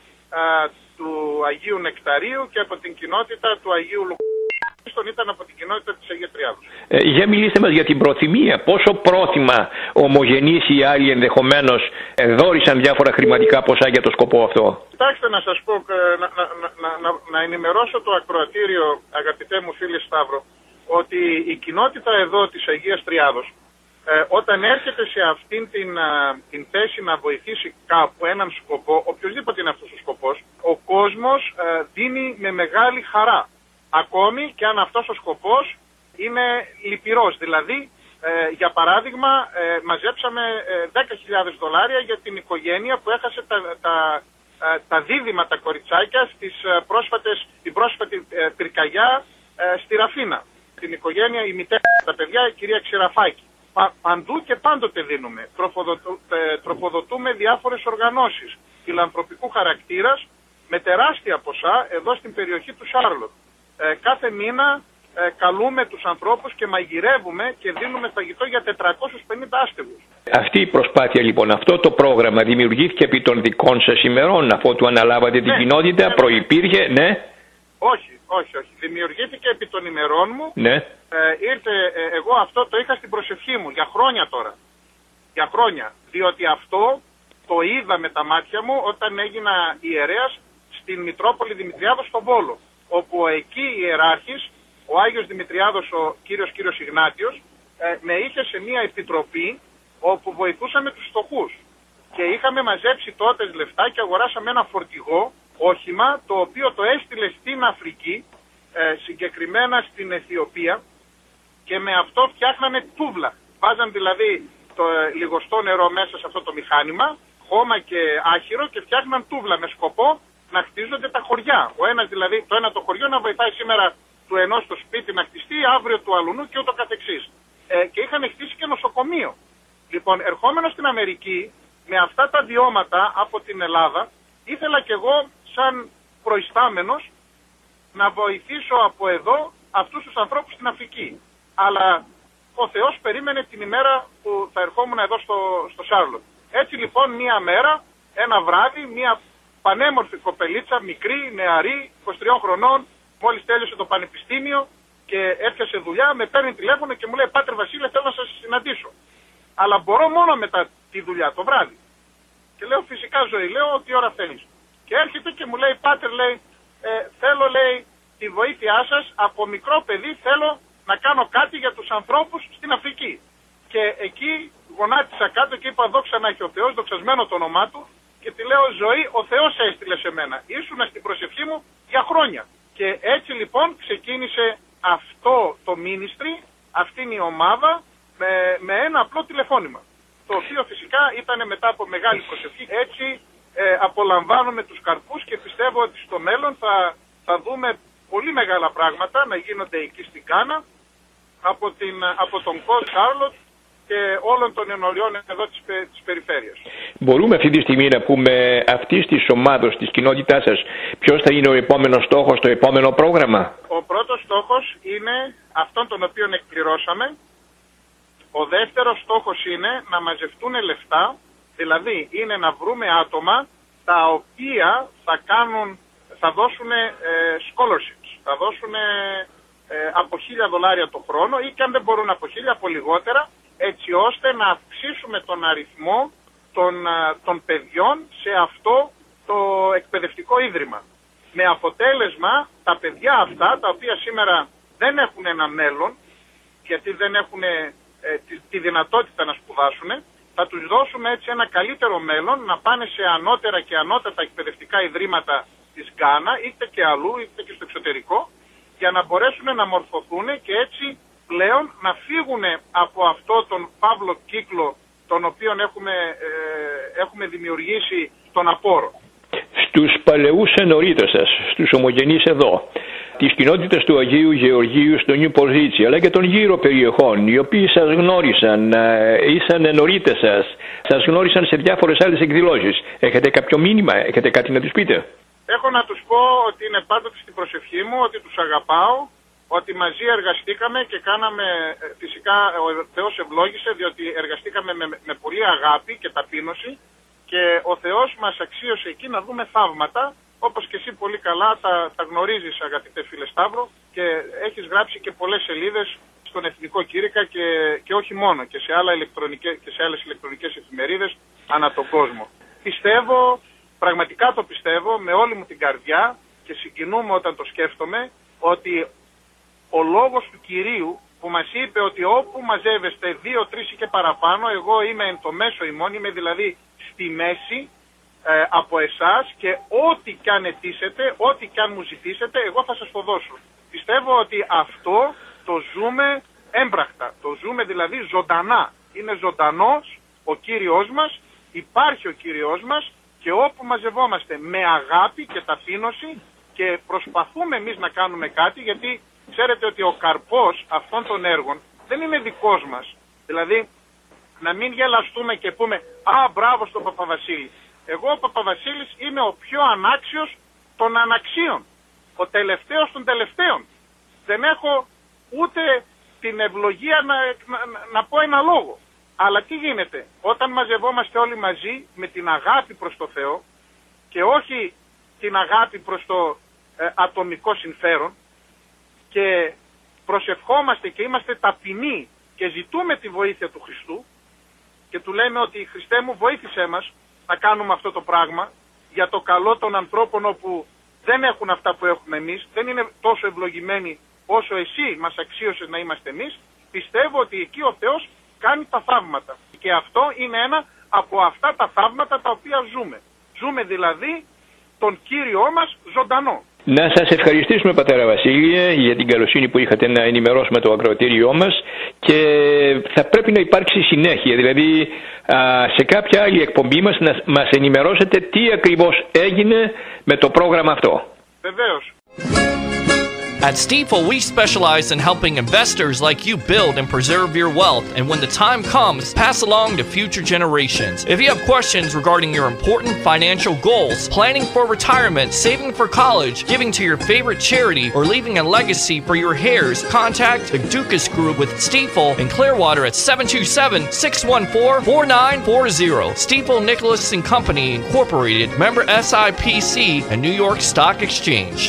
του Αγίου Νεκταρίου και από την κοινότητα του Αγίου Λουκουστών, ήταν από την κοινότητα της Αγίας Τριάδος. Ε, για μιλήστε μας για την προθυμία. Πόσο πρόθυμα ομογενείς ή άλλοι ενδεχομένως δώρισαν διάφορα χρηματικά ποσά για το σκοπό αυτό? Κοιτάξτε να σας πω, να, να, να, να, να ενημερώσω το ακροατήριο, αγαπητέ μου φίλε Σταύρο, ότι η κοινότητα εδώ της Αγίας Τριάδος, ε, όταν έρχεται σε αυτήν την, α, την θέση να βοηθήσει κάπου έναν σκοπό, οποιοδήποτε είναι αυτός ο σκοπός, ο κόσμος ε, δίνει με μεγάλη χαρά. Ακόμη και αν αυτός ο σκοπός είναι λυπηρός. Δηλαδή, ε, για παράδειγμα, ε, μαζέψαμε ε, δέκα χιλιάδες δολάρια για την οικογένεια που έχασε τα, τα, ε, τα δίδυμα, τα κοριτσάκια, στις πρόσφατες, την πρόσφατη ε, πυρκαγιά ε, στη Ραφίνα. Την οικογένεια, η μητέρα, τα παιδιά, η κυρία Ξηραφάκη. Πα, παντού και πάντοτε δίνουμε. Τροφοδοτού, ε, τροφοδοτούμε διάφορες οργανώσεις φιλανθρωπικού χαρακτήρας με τεράστια ποσά εδώ στην περιοχή του Σάρλοτ. Ε, κάθε μήνα ε, καλούμε τους ανθρώπους και μαγειρεύουμε και δίνουμε φαγητό για τετρακόσιους πενήντα άστεγους. Αυτή η προσπάθεια λοιπόν, αυτό το πρόγραμμα δημιουργήθηκε επί των δικών σας ημερών, αφού του αναλάβατε την ναι, κοινότητα, ναι, προϋπήρχε, ναι? Όχι, όχι, όχι. Δημιουργήθηκε επί των ημερών μου. Ναι. Ε, ήρθε, ε, εγώ αυτό το είχα στην προσευχή μου για χρόνια τώρα. Για χρόνια. Διότι αυτό το είδα με τα μάτια μου όταν έγινα ιερέας στην Μητρόπολη Δημητριάδος στον Βόλο. Όπου εκεί ιεράρχης, ο Άγιος Δημητριάδος, ο κύριος κύριος Ιγνάτιος, ε, με είχε σε μια επιτροπή όπου βοηθούσαμε τους φτωχούς. Και είχαμε μαζέψει τότε λεφτά και αγοράσαμε ένα φορτηγό, όχημα, το οποίο το έστειλε στην Αφρική, ε, συγκεκριμένα στην Αιθιοπία, και με αυτό φτιάχναμε τούβλα. Βάζαν δηλαδή το ε, λιγοστό νερό μέσα σε αυτό το μηχάνημα, χώμα και άχυρο, και φτιάχναν τούβλα με σκοπό να χτίζονται τα χωριά. Ο ένας δηλαδή, το ένα το χωριό να βοηθάει σήμερα του ενός το σπίτι να χτιστεί, αύριο του αλουνού και ούτω καθεξής. Ε, και είχαν χτίσει και νοσοκομείο. Λοιπόν, ερχόμενος στην Αμερική, με αυτά τα βιώματα από την Ελλάδα, ήθελα κι εγώ σαν προϊστάμενος να βοηθήσω από εδώ αυτούς τους ανθρώπους στην Αφρική. Αλλά ο Θεός περίμενε την ημέρα που θα ερχόμουν εδώ στο, στο Σάρλοτ. Έτσι λοιπόν μία μέρα, ένα βράδυ, μία πανέμορφη κοπελίτσα, μικρή, νεαρή, είκοσι τριών χρονών, μόλις τέλειωσε το πανεπιστήμιο και έπιασε δουλειά, με παίρνει τηλέφωνο και μου λέει: Πάτερ Βασίλε, θέλω να σας συναντήσω. Αλλά μπορώ μόνο μετά τη δουλειά, το βράδυ. Και λέω: φυσικά ζωή, λέω, τι ώρα θέλεις. Και έρχεται και μου λέει: Πάτερ, λέει, ε, θέλω, λέει, τη βοήθειά σας, από μικρό παιδί θέλω να κάνω κάτι για τους ανθρώπους στην Αφρική. Και εκεί γονάτισα κάτω και είπα: δόξα να έχει ο Θεός, δοξασμένο το όνομά του. Και τη λέω: ζωή, ο Θεός έστειλε σε μένα. Ήσουνα στην προσευχή μου για χρόνια. Και έτσι λοιπόν ξεκίνησε αυτό το ministry, αυτή η ομάδα, με, με ένα απλό τηλεφώνημα. Το οποίο φυσικά ήταν μετά από μεγάλη προσευχή. Έτσι ε, απολαμβάνουμε τους καρπούς και πιστεύω ότι στο μέλλον θα, θα δούμε πολύ μεγάλα πράγματα να γίνονται εκεί στην Κάνα από, την, από τον Κολ Σάρλοτ και όλων των ενωριών εδώ της, της περιφέρειας. Μπορούμε αυτή τη στιγμή να πούμε αυτής της ομάδος, της κοινότητάς σας, ποιος θα είναι ο επόμενος στόχος, το επόμενο πρόγραμμα? Ο πρώτος στόχος είναι αυτόν τον οποίο εκπληρώσαμε. Ο δεύτερος στόχος είναι να μαζευτούν λεφτά, δηλαδή είναι να βρούμε άτομα τα οποία θα κάνουν, θα δώσουν ε, scholarships, θα δώσουν ε, από χίλια δολάρια το χρόνο, ή και αν δεν μπορούν από χίλια, από λιγότερα, έτσι ώστε να αυξήσουμε τον αριθμό των, των παιδιών σε αυτό το εκπαιδευτικό ίδρυμα. Με αποτέλεσμα τα παιδιά αυτά, τα οποία σήμερα δεν έχουν ένα μέλλον, γιατί δεν έχουν ε, τη, τη δυνατότητα να σπουδάσουν, θα τους δώσουμε έτσι ένα καλύτερο μέλλον, να πάνε σε ανώτερα και ανώτατα εκπαιδευτικά ιδρύματα της Γκάνα, είτε και αλλού, είτε και στο εξωτερικό, για να μπορέσουν να μορφωθούν και έτσι πλέον να φύγουν από αυτό τον παύλο κύκλο τον οποίο έχουμε, ε, έχουμε δημιουργήσει τον απόρο. Στους παλαιούς ενορίτες σας, στους ομογενείς εδώ, τις κοινότητες του Αγίου Γεωργίου στο Νιου Ποζίτσι, αλλά και των γύρω περιοχών, οι οποίοι σας γνώρισαν, ήσαν ενωρίτες σας, σας γνώρισαν σε διάφορες άλλες εκδηλώσεις. Έχετε κάποιο μήνυμα, έχετε κάτι να τους πείτε? Έχω να τους πω ότι είναι πάντοτε στην προσευχή μου, ότι τους αγαπάω, ότι μαζί εργαστήκαμε και κάναμε, φυσικά ο Θεός ευλόγησε, διότι εργαστήκαμε με, με πολύ αγάπη και ταπείνωση και ο Θεός μας αξίωσε εκεί να δούμε θαύματα, όπως και εσύ πολύ καλά τα, τα γνωρίζεις, αγαπητέ φίλε Σταύρο, και έχεις γράψει και πολλές σελίδες στον Εθνικό Κήρυκα και, και όχι μόνο, και σε, άλλα ηλεκτρονικές, και σε άλλες ηλεκτρονικές εφημερίδες ανά τον κόσμο. Πιστεύω, πραγματικά το πιστεύω με όλη μου την καρδιά και συγκινούμαι όταν το σκέφτομαι, ότι ο λόγος του Κυρίου που μας είπε ότι όπου μαζεύεστε δύο, τρεις ή και παραπάνω, εγώ είμαι εν το μέσο ημών, είμαι δηλαδή στη μέση ε, από εσάς και ό,τι κι αν αιτήσετε, ό,τι κι αν μου ζητήσετε, εγώ θα σας το δώσω. Πιστεύω ότι αυτό το ζούμε έμπρακτα, το ζούμε δηλαδή ζωντανά. Είναι ζωντανός ο Κύριος μας, υπάρχει ο Κύριος μας και όπου μαζευόμαστε με αγάπη και ταπείνωση και προσπαθούμε εμείς να κάνουμε κάτι, γιατί ξέρετε ότι ο καρπός αυτών των έργων δεν είναι δικός μας. Δηλαδή, να μην γελαστούμε και πούμε «Α, μπράβο στον Παπαβασίλη». Εγώ ο Παπαβασίλης είμαι ο πιο ανάξιος των αναξίων. Ο τελευταίος των τελευταίων. Δεν έχω ούτε την ευλογία να, να, να πω ένα λόγο. Αλλά τι γίνεται, όταν μαζευόμαστε όλοι μαζί με την αγάπη προς το Θεό και όχι την αγάπη προς το ε, ατομικό συμφέρον, και προσευχόμαστε και είμαστε ταπεινοί και ζητούμε τη βοήθεια του Χριστού και του λέμε ότι Χριστέ μου βοήθησέ μας να κάνουμε αυτό το πράγμα για το καλό των ανθρώπων όπου δεν έχουν αυτά που έχουμε εμείς, δεν είναι τόσο ευλογημένοι όσο εσύ μας αξίωσες να είμαστε εμείς, πιστεύω ότι εκεί ο Θεός κάνει τα θαύματα. Και αυτό είναι ένα από αυτά τα θαύματα τα οποία ζούμε. Ζούμε δηλαδή τον Κύριό μας ζωντανό. Να σας ευχαριστήσουμε, πατέρα Βασίλεια, για την καλοσύνη που είχατε να ενημερώσουμε το ακροατήριό μας και θα πρέπει να υπάρξει συνέχεια, δηλαδή α, σε κάποια άλλη εκπομπή μας να μας ενημερώσετε τι ακριβώς έγινε με το πρόγραμμα αυτό. Βεβαίως. At Stifel, we specialize in helping investors like you build and preserve your wealth, and when the time comes, pass along to future generations. If you have questions regarding your important financial goals, planning for retirement, saving for college, giving to your favorite charity, or leaving a legacy for your heirs, contact the Dukas Group with Stifel in Clearwater at seven two seven, six one four, four nine four zero. Stifel Nicholas and Company Incorporated, member S I P C and New York Stock Exchange.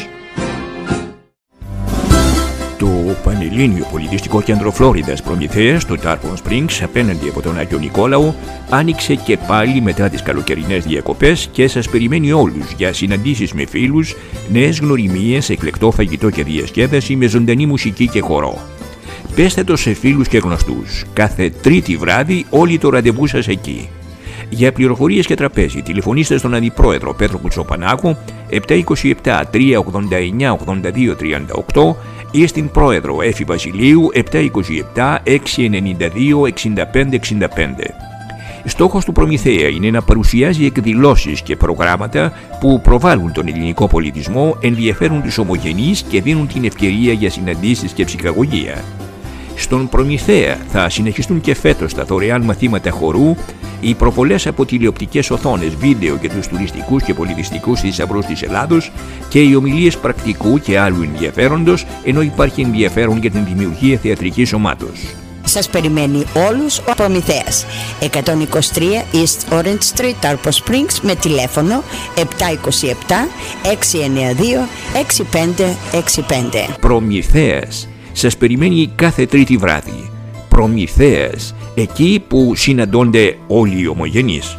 Το Πανελλήνιο Πολιτιστικό Κέντρο Φλόριδας Προμηθέας στο Tarpon Springs απέναντι από τον Άγιο Νικόλαο άνοιξε και πάλι μετά τις καλοκαιρινές διακοπές και σας περιμένει όλους για συναντήσεις με φίλους, νέες γνωριμίες, εκλεκτό φαγητό και διασκέδαση με ζωντανή μουσική και χορό. Πέστε το σε φίλους και γνωστούς. Κάθε τρίτη βράδυ όλοι το ραντεβού σας εκεί. Για πληροφορίες και τραπέζι τηλεφωνήστε στον Αντιπρόεδρο Πέτρο Κουτσοπανάκου επτά δύο επτά, τρία ογδόντα εννιά, ογδόντα δύο τριάντα οκτώ ή στην Πρόεδρο Έφη Βασιλείου επτά δύο επτά, έξι εννιά δύο, εξήντα πέντε εξήντα πέντε. Στόχος του Προμηθέα είναι να παρουσιάζει εκδηλώσεις και προγράμματα που προβάλλουν τον ελληνικό πολιτισμό, ενδιαφέρουν τους ομογενείς και δίνουν την ευκαιρία για συναντήσεις και ψυχαγωγία. Στον Προμηθέα θα συνεχιστούν και φέτος τα δωρεάν μαθήματα χορού, οι προβολές από τηλεοπτικές οθόνες, βίντεο και τους τουριστικούς και πολιτιστικούς θησαυρούς της Ελλάδος και οι ομιλίες πρακτικού και άλλου ενδιαφέροντος, ενώ υπάρχει ενδιαφέρον για την δημιουργία θεατρικής ομάδος. Σας περιμένει όλους ο Προμηθέας. εκατόν είκοσι τρία East Orange Street, Tarpon Springs, με τηλέφωνο επτά δύο επτά, έξι εννιά δύο, έξι πέντε έξι πέντε. Προμηθέας σας περιμένει κάθε τρίτη βράδυ. Προμηθέας, εκεί που συναντώνται όλοι οι ομογενείς.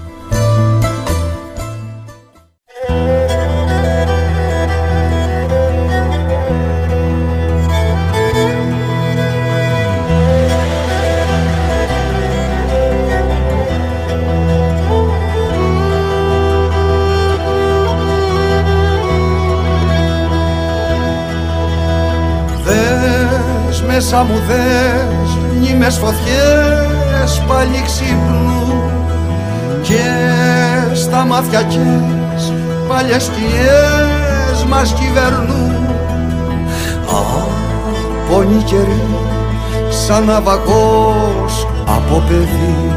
Μέσα μου δες μνήμες φωτιές πάλι ξύπνου και στα μάτια κες παλιές σκιές μας κυβερνούν. Άπονοι καιροί σαν ναυαγός από παιδί.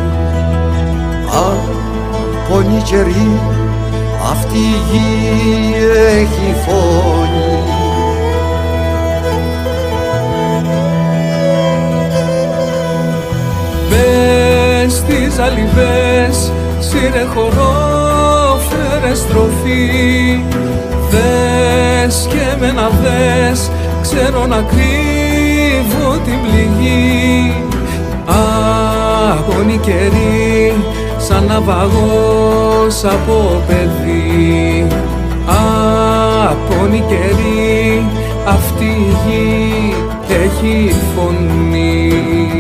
Άπονοι καιροί αυτή η γη έχει φωνή. Μπες στις αλυβές, σύρε χορό, φέρε στροφή. Δες και με να δες, ξέρω να κρύβω την πληγή. Άπονοι καιροί σαν ναυαγός από παιδί. Άπονοι καιροί αυτή η γη έχει φωνή.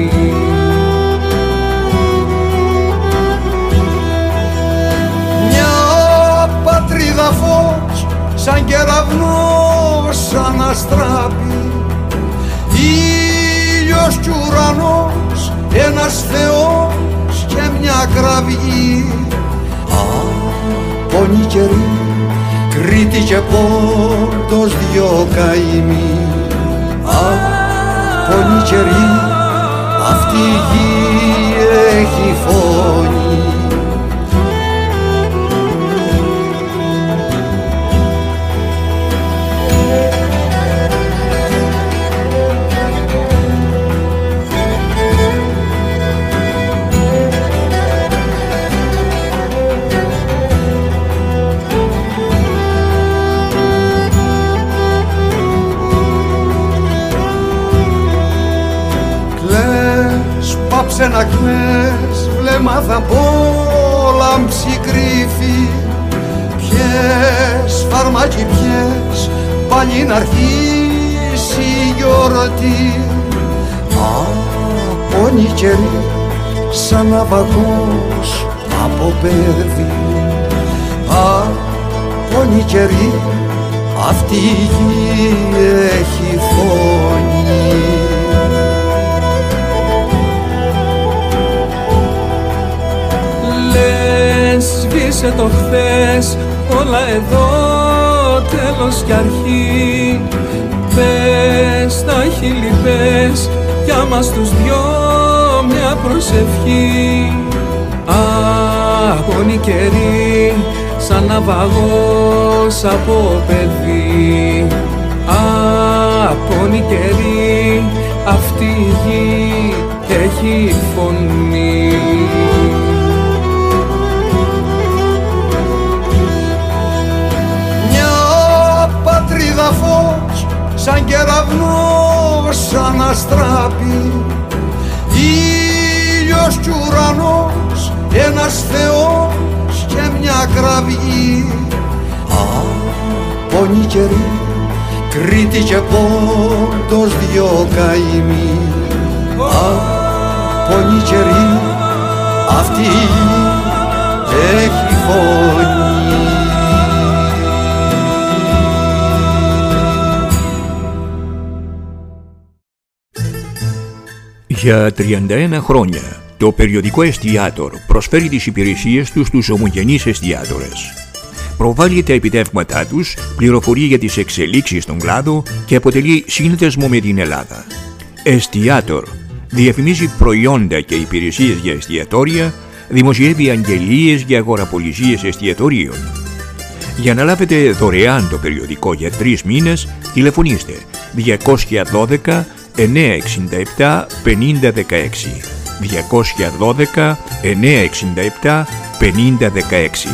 Πατρίδα φως σαν κεραυνός αναστράπει, ήλιος κι ουρανός, ένας Θεός και μια κραυγή. Άπονοι καιροί, Κρήτη και Πόντος δυο καημοί. Άπονοι καιροί, αυτή η γη έχει φωνή. Πάψε να κλαις, βλέμμα θα πόλαμψη κρύφη. Πιες φαρμάκι πιες, πάλι να αρχίσει η γιορτή. Άπονοι καιροί σαν ναυαγός από παιδί. Άπονοι καιροί αυτή η γη έχει φωνή. Σβήσε το χθες, όλα εδώ τέλος κι αρχή. Πες τα χείλη πες, για μας τους δυο μια προσευχή. Άπονοι καιροί σαν ναυαγός από παιδί. Άπονοι καιροί αυτή η γη έχει φωνή. Πατρίδα φως σαν κεραυνός αναστράπει, ήλιος κι ουρανός, ένας Θεός και μια κραυγή. Άπονοι καιροί, Κρήτη και Πόντος δυο καημοί. Άπονοι καιροί αυτή η γη έχει φωνή. Για τριάντα ένα χρόνια, το περιοδικό Εστιάτορ προσφέρει τις υπηρεσίες του στους ομογενείς εστιάτορες. Προβάλλει τα επιτεύγματά τους, πληροφορεί για τις εξελίξεις στον κλάδο και αποτελεί σύνδεσμο με την Ελλάδα. Εστιάτορ διαφημίζει προϊόντα και υπηρεσίες για εστιατόρια, δημοσιεύει αγγελίες για αγοραπολισίες εστιατορίων. Για να λάβετε δωρεάν το περιοδικό για τρεις μήνες, τηλεφωνήστε διακόσια δώδεκα εννιακόσια εξήντα επτά πενήντα δεκαέξι διακόσια δώδεκα εννιακόσια εξήντα επτά πενήντα δεκαέξι.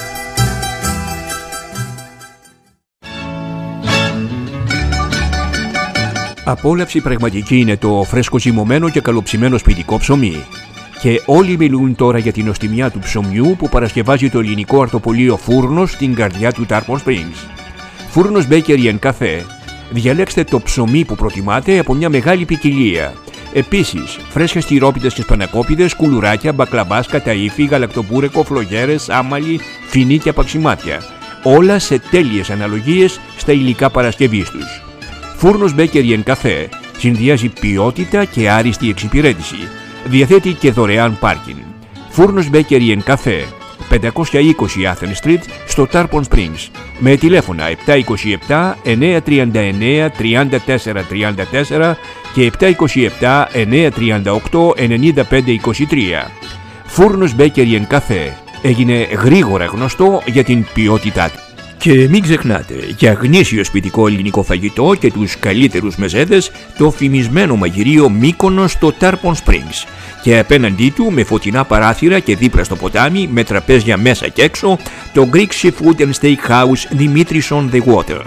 Απόλαυση πραγματική είναι το φρέσκο ζυμωμένο και καλοψημένο σπιτικό ψωμί. Και όλοι μιλούν τώρα για την νοστιμιά του ψωμιού που παρασκευάζει το ελληνικό αρτοπολείο Φούρνος στην καρδιά του Tarpon Springs. Φούρνος Bakery and Cafe. Διαλέξτε το ψωμί που προτιμάτε από μια μεγάλη ποικιλία. Επίσης, φρέσκες τυρόπιτες και σπανακόπιτες, κουλουράκια, μπακλαβάς, καταΐφι, γαλακτοπούρεκο, φλογέρες, άμαλι, φινί και απαξιμάτια. Όλα σε τέλειες αναλογίες στα υλικά παρασκευής τους. Φούρνος Bakery and Cafe συνδυάζει ποιότητα και άριστη εξυπηρέτηση. Διαθέτει και δωρεάν πάρκινγκ. Φούρνος Bakery and Cafe. πεντακόσια είκοσι Athens Street στο Tarpon Springs με τηλέφωνα επτά είκοσι επτά εννιακόσια τριάντα εννέα τριάντα τέσσερα τριάντα τέσσερα και επτά είκοσι επτά εννιακόσια τριάντα οκτώ ενενήντα πέντε είκοσι τρία. Φούρνος Bakery and Cafe έγινε γρήγορα γνωστό για την ποιότητά του. Και μην ξεχνάτε, για γνήσιο σπιτικό ελληνικό φαγητό και τους καλύτερους μεζέδες, το φημισμένο μαγειρίο Μύκονος στο Tarpon Springs. Και απέναντί του, με φωτεινά παράθυρα και δίπλα στο ποτάμι, με τραπέζια μέσα και έξω, το Greek Seafood and Steakhouse Dimitris on the Water.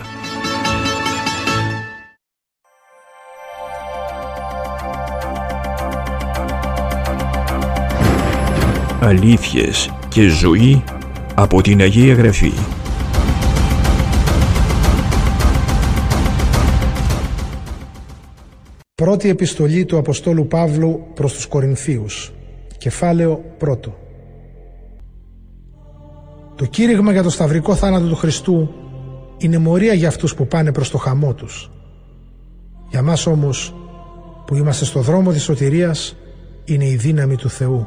Αλήθειες και ζωή από την Αγία Γραφή. Πρώτη επιστολή του Αποστόλου Παύλου προς τους Κορινθίους, κεφάλαιο πρώτο. Το κήρυγμα για το σταυρικό θάνατο του Χριστού είναι μορία για αυτούς που πάνε προς το χαμό τους. Για μας όμως που είμαστε στο δρόμο της σωτηρίας είναι η δύναμη του Θεού.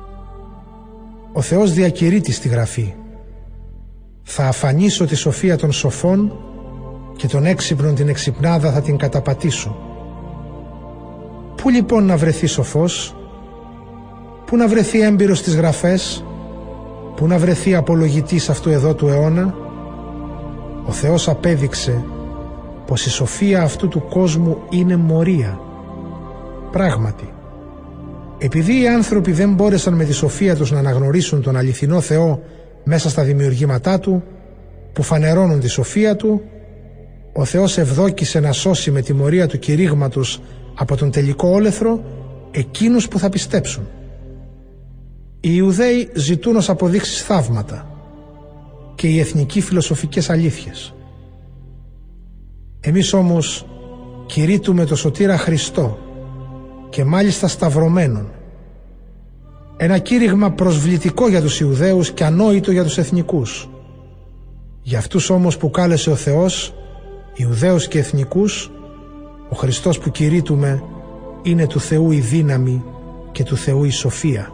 Ο Θεός διακηρύττει στη Γραφή: «Θα αφανίσω τη σοφία των σοφών και τον έξυπνον την εξυπνάδα θα την καταπατήσω». Πού λοιπόν να βρεθεί σοφός, πού να βρεθεί έμπειρος στις Γραφές, πού να βρεθεί απολογητής αυτού εδώ του αιώνα? Ο Θεός απέδειξε πως η σοφία αυτού του κόσμου είναι μορία. Πράγματι, επειδή οι άνθρωποι δεν μπόρεσαν με τη σοφία τους να αναγνωρίσουν τον αληθινό Θεό μέσα στα δημιουργήματά Του, που φανερώνουν τη σοφία Του, ο Θεός ευδόκησε να σώσει με τη μορία του κηρύγματος από τον τελικό όλεθρο εκείνους που θα πιστέψουν. Οι Ιουδαίοι ζητούν ως αποδείξεις θαύματα και οι εθνικοί φιλοσοφικές αλήθειες. Εμείς όμως κηρύττουμε το σωτήρα Χριστό και μάλιστα σταυρωμένον. Ένα κήρυγμα προσβλητικό για τους Ιουδαίους και ανόητο για τους εθνικούς. Για αυτούς όμως που κάλεσε ο Θεός, Ιουδαίους και εθνικούς, ο Χριστός που κηρύττουμε είναι του Θεού η δύναμη και του Θεού η σοφία.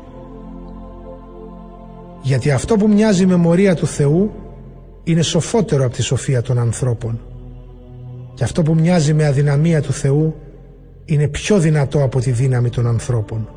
Γιατί αυτό που μοιάζει με μορία του Θεού είναι σοφότερο από τη σοφία των ανθρώπων. Και αυτό που μοιάζει με αδυναμία του Θεού είναι πιο δυνατό από τη δύναμη των ανθρώπων.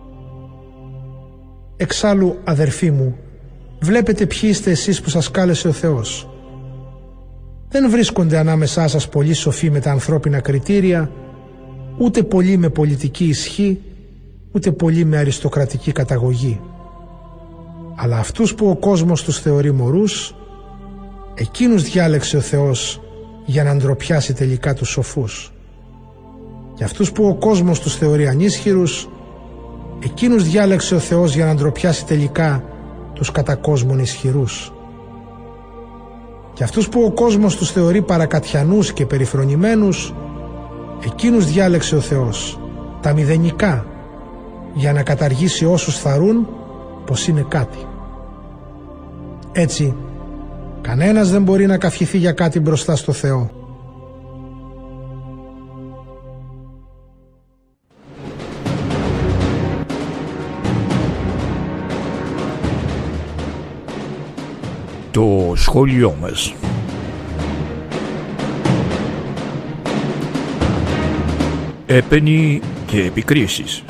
Εξάλλου, αδερφοί μου, βλέπετε ποιοι είστε εσείς που σας κάλεσε ο Θεός. Δεν βρίσκονται ανάμεσά σας πολλοί σοφοί με τα ανθρώπινα κριτήρια, ούτε πολλοί με πολιτική ισχύ, ούτε πολλοί με αριστοκρατική καταγωγή. Αλλά αυτούς που ο κόσμος τους θεωρεί μωρούς, εκείνους διάλεξε ο Θεός για να ντροπιάσει τελικά τους σοφούς. Και αυτούς που ο κόσμος τους θεωρεί ανίσχυρους, εκείνους διάλεξε ο Θεός για να ντροπιάσει τελικά τους κατά κόσμον ισχυρούς. Και αυτούς που ο κόσμος τους θεωρεί παρακατιανούς και περιφρονημένους, εκείνους διάλεξε ο Θεός, τα μηδενικά, για να καταργήσει όσους θαρούν πως είναι κάτι. Έτσι, κανένας δεν μπορεί να καυχηθεί για κάτι μπροστά στο Θεό. Το σχόλιο μας. Έπαινοι και επικρίσεις.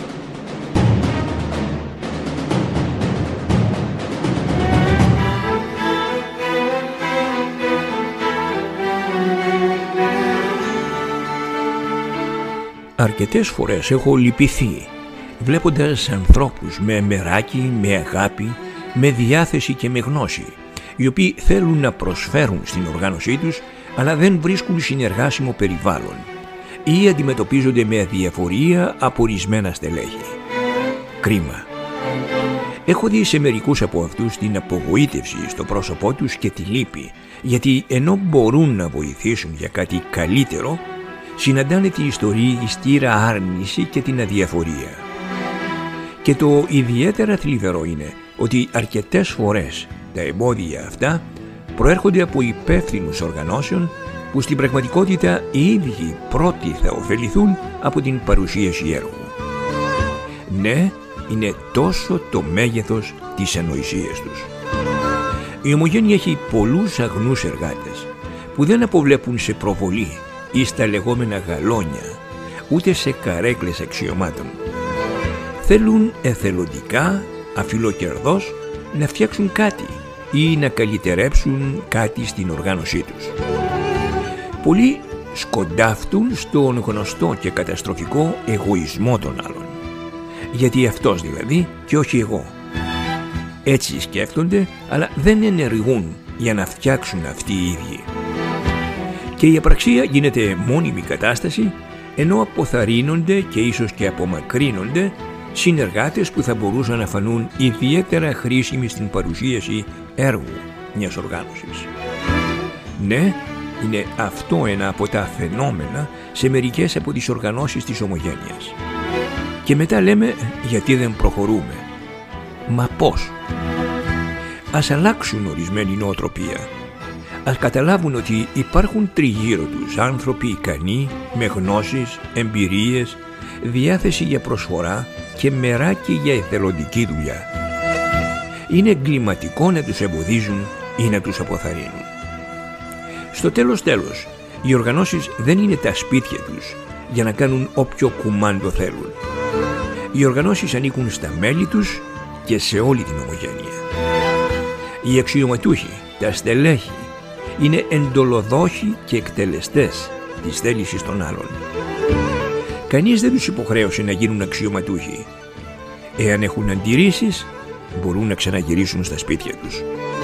Αρκετές φορές έχω λυπηθεί βλέποντας ανθρώπους με μεράκι, με αγάπη, με διάθεση και με γνώση, οι οποίοι θέλουν να προσφέρουν στην οργάνωσή τους, αλλά δεν βρίσκουν συνεργάσιμο περιβάλλον ή αντιμετωπίζονται με αδιαφορία από ορισμένα στελέχη. Κρίμα. Έχω δει σε μερικούς από αυτούς την απογοήτευση στο πρόσωπό τους και τη λύπη, γιατί ενώ μπορούν να βοηθήσουν για κάτι καλύτερο, συναντάνε τη ιστορία στήρα άρνηση και την αδιαφορία. Και το ιδιαίτερα θλιβερό είναι ότι αρκετές φορές τα εμπόδια αυτά προέρχονται από υπεύθυνους οργανώσεων που στην πραγματικότητα οι ίδιοι πρώτοι θα ωφεληθούν από την παρουσίαση έργου. Ναι, είναι τόσο το μέγεθος της ανοησίας τους. Η Ομογένεια έχει πολλούς αγνούς εργάτες που δεν αποβλέπουν σε προβολή ή στα λεγόμενα γαλόνια, ούτε σε καρέκλες αξιωμάτων. Θέλουν εθελοντικά, αφιλοκερδώς, να φτιάξουν κάτι ή να καλυτερέψουν κάτι στην οργάνωσή τους. Πολλοί σκοντάφτουν στον γνωστό και καταστροφικό εγωισμό των άλλων. Γιατί αυτός δηλαδή και όχι εγώ. Έτσι σκέφτονται, αλλά δεν ενεργούν για να φτιάξουν αυτοί οι ίδιοι. Και η απραξία γίνεται μόνιμη κατάσταση, ενώ αποθαρρύνονται και ίσως και απομακρύνονται συνεργάτες που θα μπορούσαν να φανούν ιδιαίτερα χρήσιμοι στην παρουσίαση έργου μιας οργάνωσης. Ναι, είναι αυτό ένα από τα φαινόμενα σε μερικές από τις οργανώσεις της Ομογένειας. Και μετά λέμε γιατί δεν προχωρούμε. Μα πώς? Ας αλλάξουν ορισμένη νοοτροπία. Ας καταλάβουν ότι υπάρχουν τριγύρω τους άνθρωποι ικανοί, με γνώσεις, εμπειρίες, διάθεση για προσφορά και μεράκι για εθελοντική δουλειά. Είναι εγκληματικό να τους εμποδίζουν ή να τους αποθαρρύνουν. Στο τέλος τέλος, οι οργανώσεις δεν είναι τα σπίτια τους για να κάνουν όποιο κουμάντο θέλουν. Οι οργανώσεις ανήκουν στα μέλη τους και σε όλη την Ομογένεια. Οι αξιωματούχοι, τα στελέχη, είναι εντολοδόχοι και εκτελεστές της θέλησης των άλλων. Κανείς δεν τους υποχρέωσε να γίνουν αξιωματούχοι. Εάν έχουν αντιρρήσεις, μπορούν να ξαναγυρίσουν στα σπίτια τους.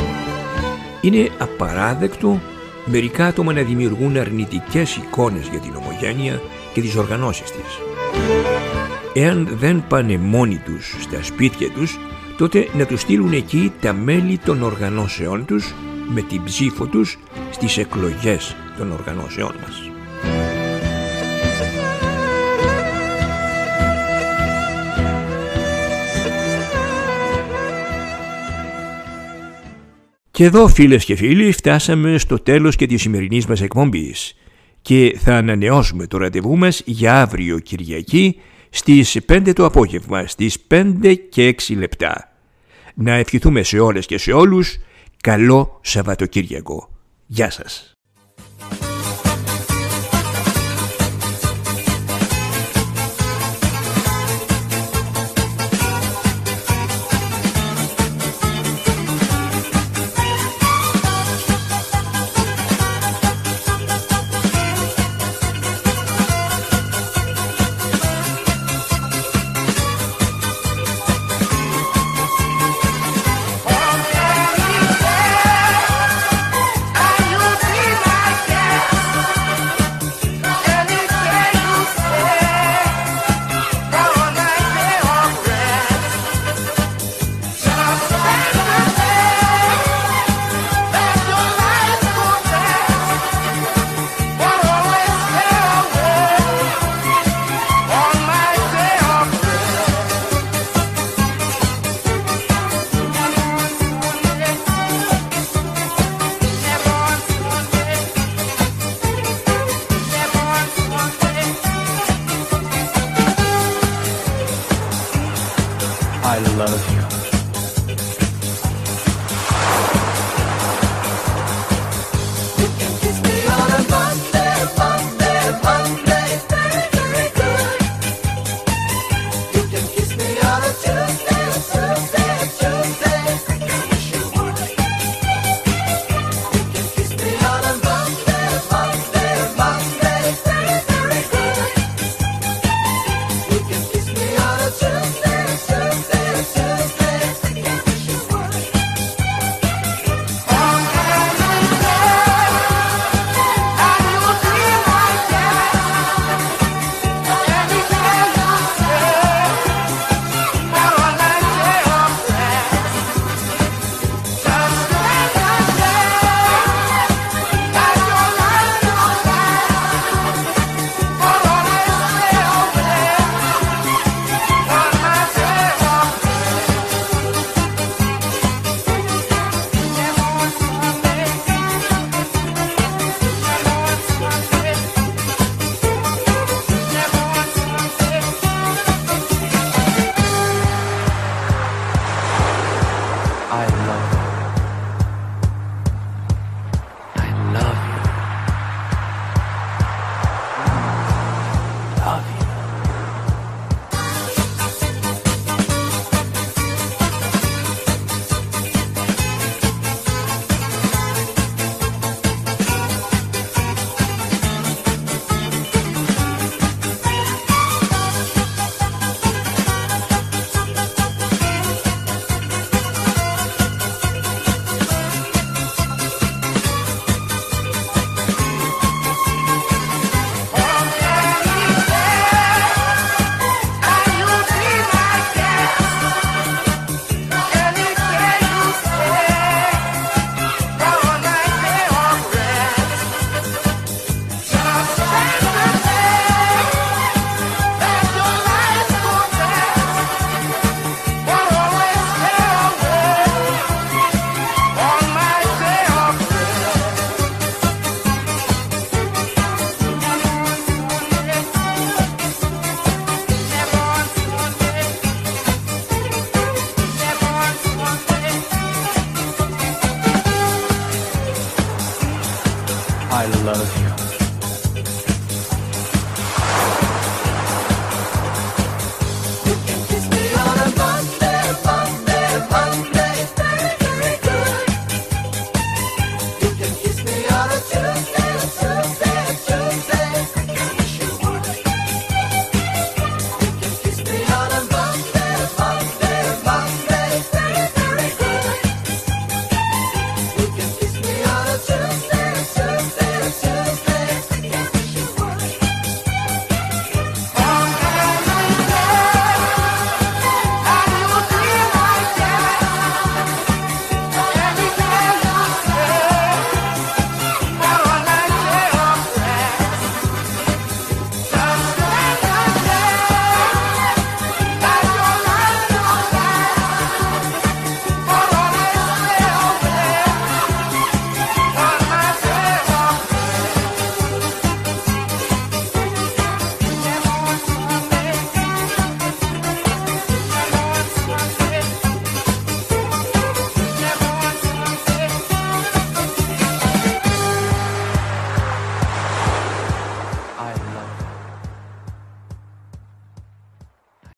Είναι απαράδεκτο μερικά άτομα να δημιουργούν αρνητικές εικόνες για την Ομογένεια και τις οργανώσεις της. Εάν δεν πάνε μόνοι τους στα σπίτια τους, τότε να τους στείλουν εκεί τα μέλη των οργανώσεών τους με την ψήφο τους στις εκλογές των οργανώσεών μας. Και εδώ, φίλες και φίλοι, φτάσαμε στο τέλος και της σημερινής μας εκπομπής και θα ανανεώσουμε το ραντεβού μας για αύριο Κυριακή στις πέντε το απόγευμα, στις πέντε και έξι λεπτά. Να ευχηθούμε σε όλες και σε όλους καλό Σαββατοκύριακο. Γεια σας. I love you.